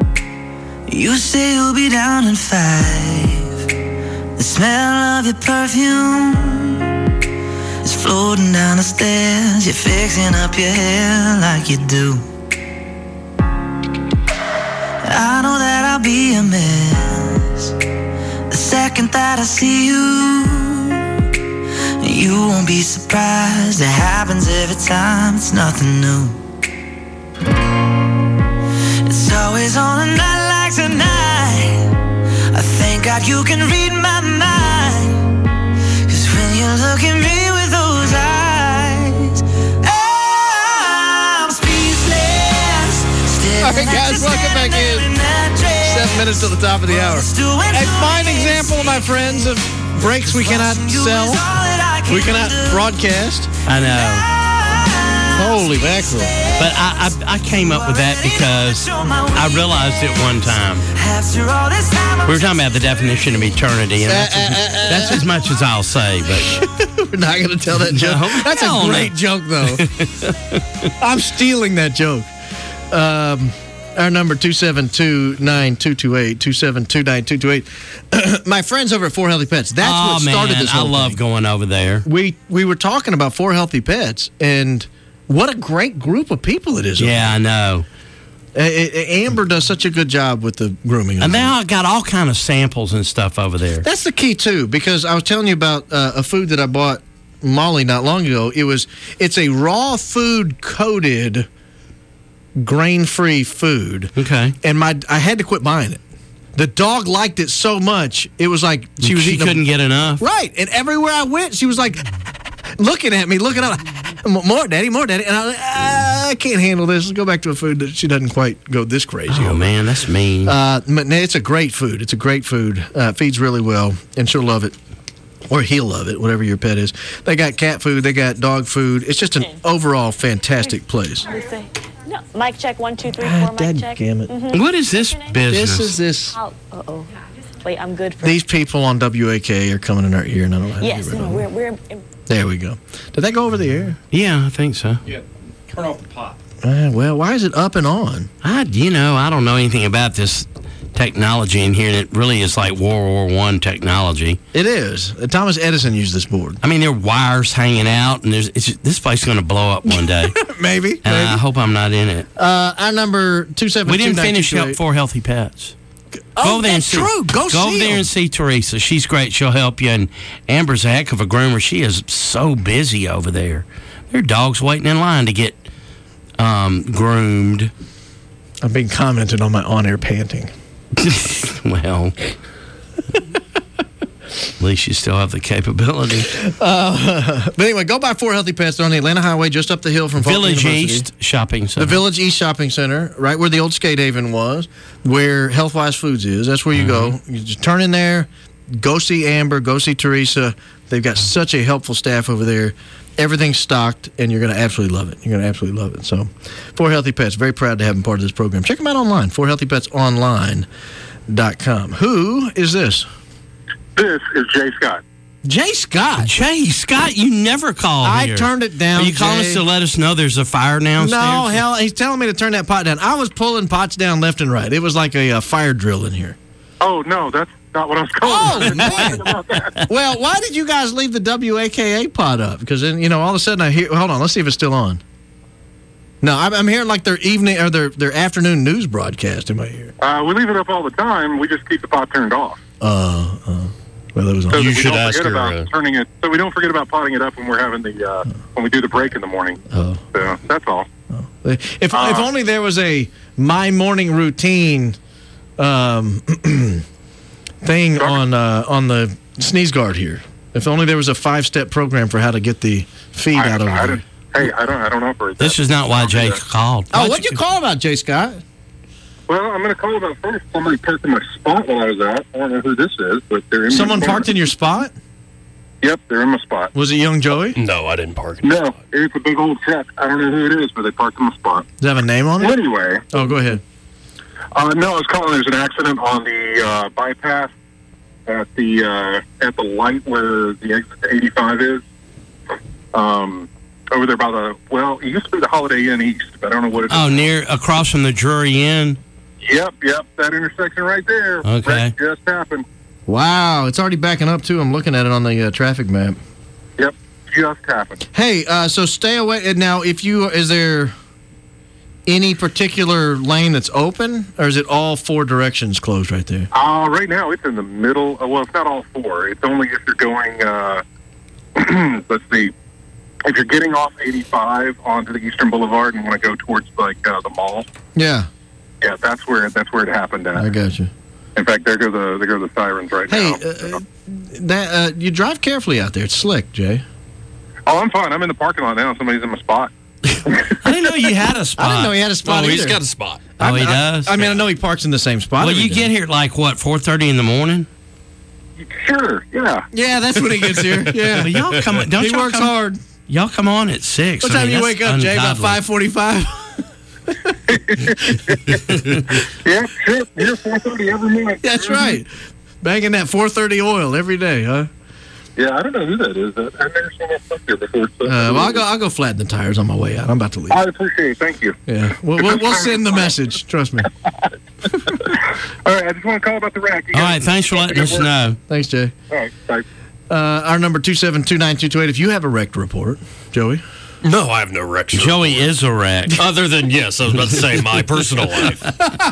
You say you'll be down in five. The smell of your perfume is floating down the stairs. You're fixing up your hair like you do. I know that I'll be a mess the second that I see you. You won't be surprised. It happens every time. It's nothing new. It's always on a night like tonight. I thank God you can read my mind. Cause when you look at me with those eyes, I'm speechless. All right, guys, welcome back in. Seven minutes to the top of the hour. A fine example, my friends, of breaks we cannot sell, we cannot broadcast. I know. Holy mackerel. But I, I, I came up with that because I realized it one time. We were talking about the definition of eternity, and that's, as, that's as much as I'll say, but... We're not going to tell that joke. No, That's a great no. joke, though. I'm stealing that joke. Um, our number, two seven two, nine two two eight, two seven two, nine two two eight. My friends over at Four Healthy Pets, that's oh, what started man, this whole I love thing. going over there. We, we were talking about Four Healthy Pets, and what a great group of people it is. Yeah, I know. Uh, Amber does such a good job with the grooming. And now I got all kind of samples and stuff over there. That's the key too, because I was telling you about uh, a food that I bought Molly not long ago. It was it's a raw food coated grain free food. Okay. And my I had to quit buying it. The dog liked it so much, it was like she was she eating couldn't a, get enough. Right. And everywhere I went, she was like looking at me, looking up, more daddy, more daddy. And I was like, ah, I can't handle this. Let's go back to a food that she doesn't quite go this crazy Oh, over. man, that's mean. Uh, but no, it's a great food. It's a great food. Uh, feeds really well, and she'll love it. Or he'll love it, whatever your pet is. They got cat food. They got dog food. It's just an overall fantastic place. No, mic check, one, two, three, Ah, four, mic check. dadgummit. Mhm. What is this business? This is this. Oh, uh-oh. Wait, I'm good for These people on W A K are coming in our ear, and I don't know how to Yes, get rid no, of them. we're, we're in, There we go. Did that go over the air? Yeah, I think so. Yeah. Turn off the pot. Uh, well, why is it up and on? I, you know, I don't know anything about this technology in here, and it really is like World War One technology. It is. Uh, Thomas Edison used this board. I mean, there are wires hanging out, and there's it's just, this place is going to blow up one day. Maybe. And I hope I'm not in it. Uh, our number two seven two. We didn't finish up for Healthy Pets. Oh, go over there that's and see, true. Go Go see over there them. and see Teresa. She's great. She'll help you. And Amber's a heck of a groomer. She is so busy over there. There are dogs waiting in line to get um, groomed. I've been commenting on my on-air panting. Well, at least you still have the capability. Uh, but anyway, go buy Four Healthy Pets. They're on the Atlanta Highway, just up the hill from Fulton Village University. East Shopping Center. The Village East Shopping Center, right where the old Skate Haven was, where Healthwise Foods is. That's where you Mm-hmm. go. You just turn in there, go see Amber, go see Teresa. They've got such a helpful staff over there. Everything's stocked, and you're going to absolutely love it. You're going to absolutely love it. So, Four Healthy Pets, very proud to have them part of this program. Check them out online, four healthy pets online dot com. Who is this? This is Jay Scott. Jay Scott. Jay Scott, you never called I here. turned it down, Are you calling Jay. us to let us know there's a fire downstairs? No, hell, he's telling me to turn that pot down. I was pulling pots down left and right. It was like a, uh fire drill in here. Oh, no, that's not what I was calling. Oh, man. Well, why did you guys leave the W A K A pot up? Because then, you know, all of a sudden I hear, hold on, let's see if it's still on. No, I'm, I'm hearing like their evening or their, their afternoon news broadcast in my ear. Uh, we leave it up all the time. We just keep the pot turned off. Uh, uh, well, that was on. So that we don't forget about turning it. So we don't forget about potting it up when we're having the uh, when we do the break in the morning. Oh. So that's all. If, if Uh, only there was a my morning routine um, thing on uh, on the sneeze guard here. If only there was a five step program for how to get the feed I, out over I there. don't, hey, I don't. I don't operate that. This is not why Jay called. Oh, what'd you call about, Jay Scott? Well, I'm going to call about first. Somebody parked in my spot while I was out. I don't know who this is, but they're in Someone my parked in your spot? Yep, they're in my spot. Was it young Joey? No, I didn't park. No, it's a big old truck. I don't know who it is, but they parked in my spot. Does it have a name on it? Anyway. Oh, go ahead. Uh, no, I was calling. There's an accident on the uh, bypass at the uh, at the light where the exit to eighty-five is. Um, over there by the well, it used to be the Holiday Inn East, but I don't know what it is. Oh, near across from the Drury Inn. Yep, yep, that intersection right there. Okay. Wreck just happened. Wow, it's already backing up, too. I'm looking at it on the uh, traffic map. Yep, just happened. Hey, uh, so stay away. Now, if you, is there any particular lane that's open, or is it all four directions closed right there? Uh, right now, it's in the middle. Uh, well, it's not all four. It's only if you're going, uh, let's see, if you're getting off eighty-five onto the Eastern Boulevard and want to go towards, like, uh, the mall. Yeah. Yeah, that's where that's where it happened at. I got you. In fact, there go the there go the sirens right Hey, now. uh, that uh, you drive carefully out there. It's slick, Jay. Oh, I'm fine. I'm in the parking lot now. Somebody's in my spot. I didn't know you had a spot. I didn't know he had a spot Oh, either. he's got a spot. Oh, he I- does? I mean, I know he parks in the same spot. Well, every you day. get here at like, what, four thirty in the morning? Sure, yeah. Yeah, that's when he gets here. Yeah. Well, y'all come Don't He y'all works come, hard. Y'all come on at six. What I time mean, do you that's wake up, Jay? About ungodly. five forty-five? Yeah, sure. You're four thirty every minute. That's right. Banging that four thirty oil every day, huh? Yeah, I don't know who that is. I- I've never seen that stuff there before. So. Uh, well, I'll go. I'll go flatten the tires on my way out. I'm about to leave. I appreciate it. Thank you. Yeah, we'll, we'll, we'll send the message. Trust me. All right, I just want to call about the wreck. You All guys- right, thanks for letting us know. Thanks, Jay. All right, bye. Uh, our number two seven two nine two two eight. If you have a wreck to report, Joey. No, I have no wreck. Joey is a wreck. Other than, yes, I was about to say my personal life.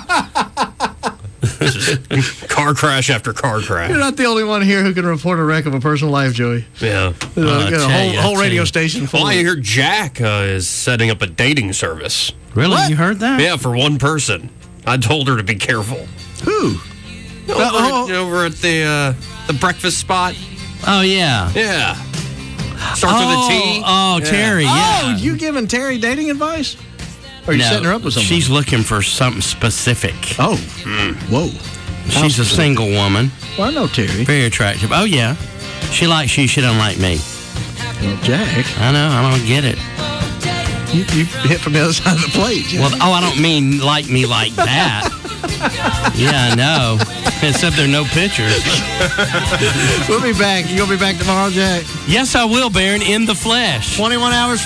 Just car crash after car crash. You're not the only one here who can report a wreck of a personal life, Joey. Yeah. Uh, got a whole, whole radio station full. Well, I of- hear Jack uh, is setting up a dating service. Really? What? You heard that? Yeah, for one person. I told her to be careful. Who? Over, at, over at the uh, the breakfast spot. Oh, yeah. Yeah. Starts with a T. Oh, Terry, yeah. Oh, you giving Terry dating advice? Or are you No, setting her up with someone? She's looking for something specific. Oh, whoa. She's a single woman. Well, I know Terry. Very attractive. Oh, yeah. She likes you. She don't like me. Well, Jack. I know. I don't get it. You, you hit from the other side of the plate. Jack. Well, oh, I don't mean like me like that. Yeah, I know. Except there are no pictures. We'll be back. You going to be back tomorrow, Jack? Yes, I will, Baron, in the flesh. twenty-one hours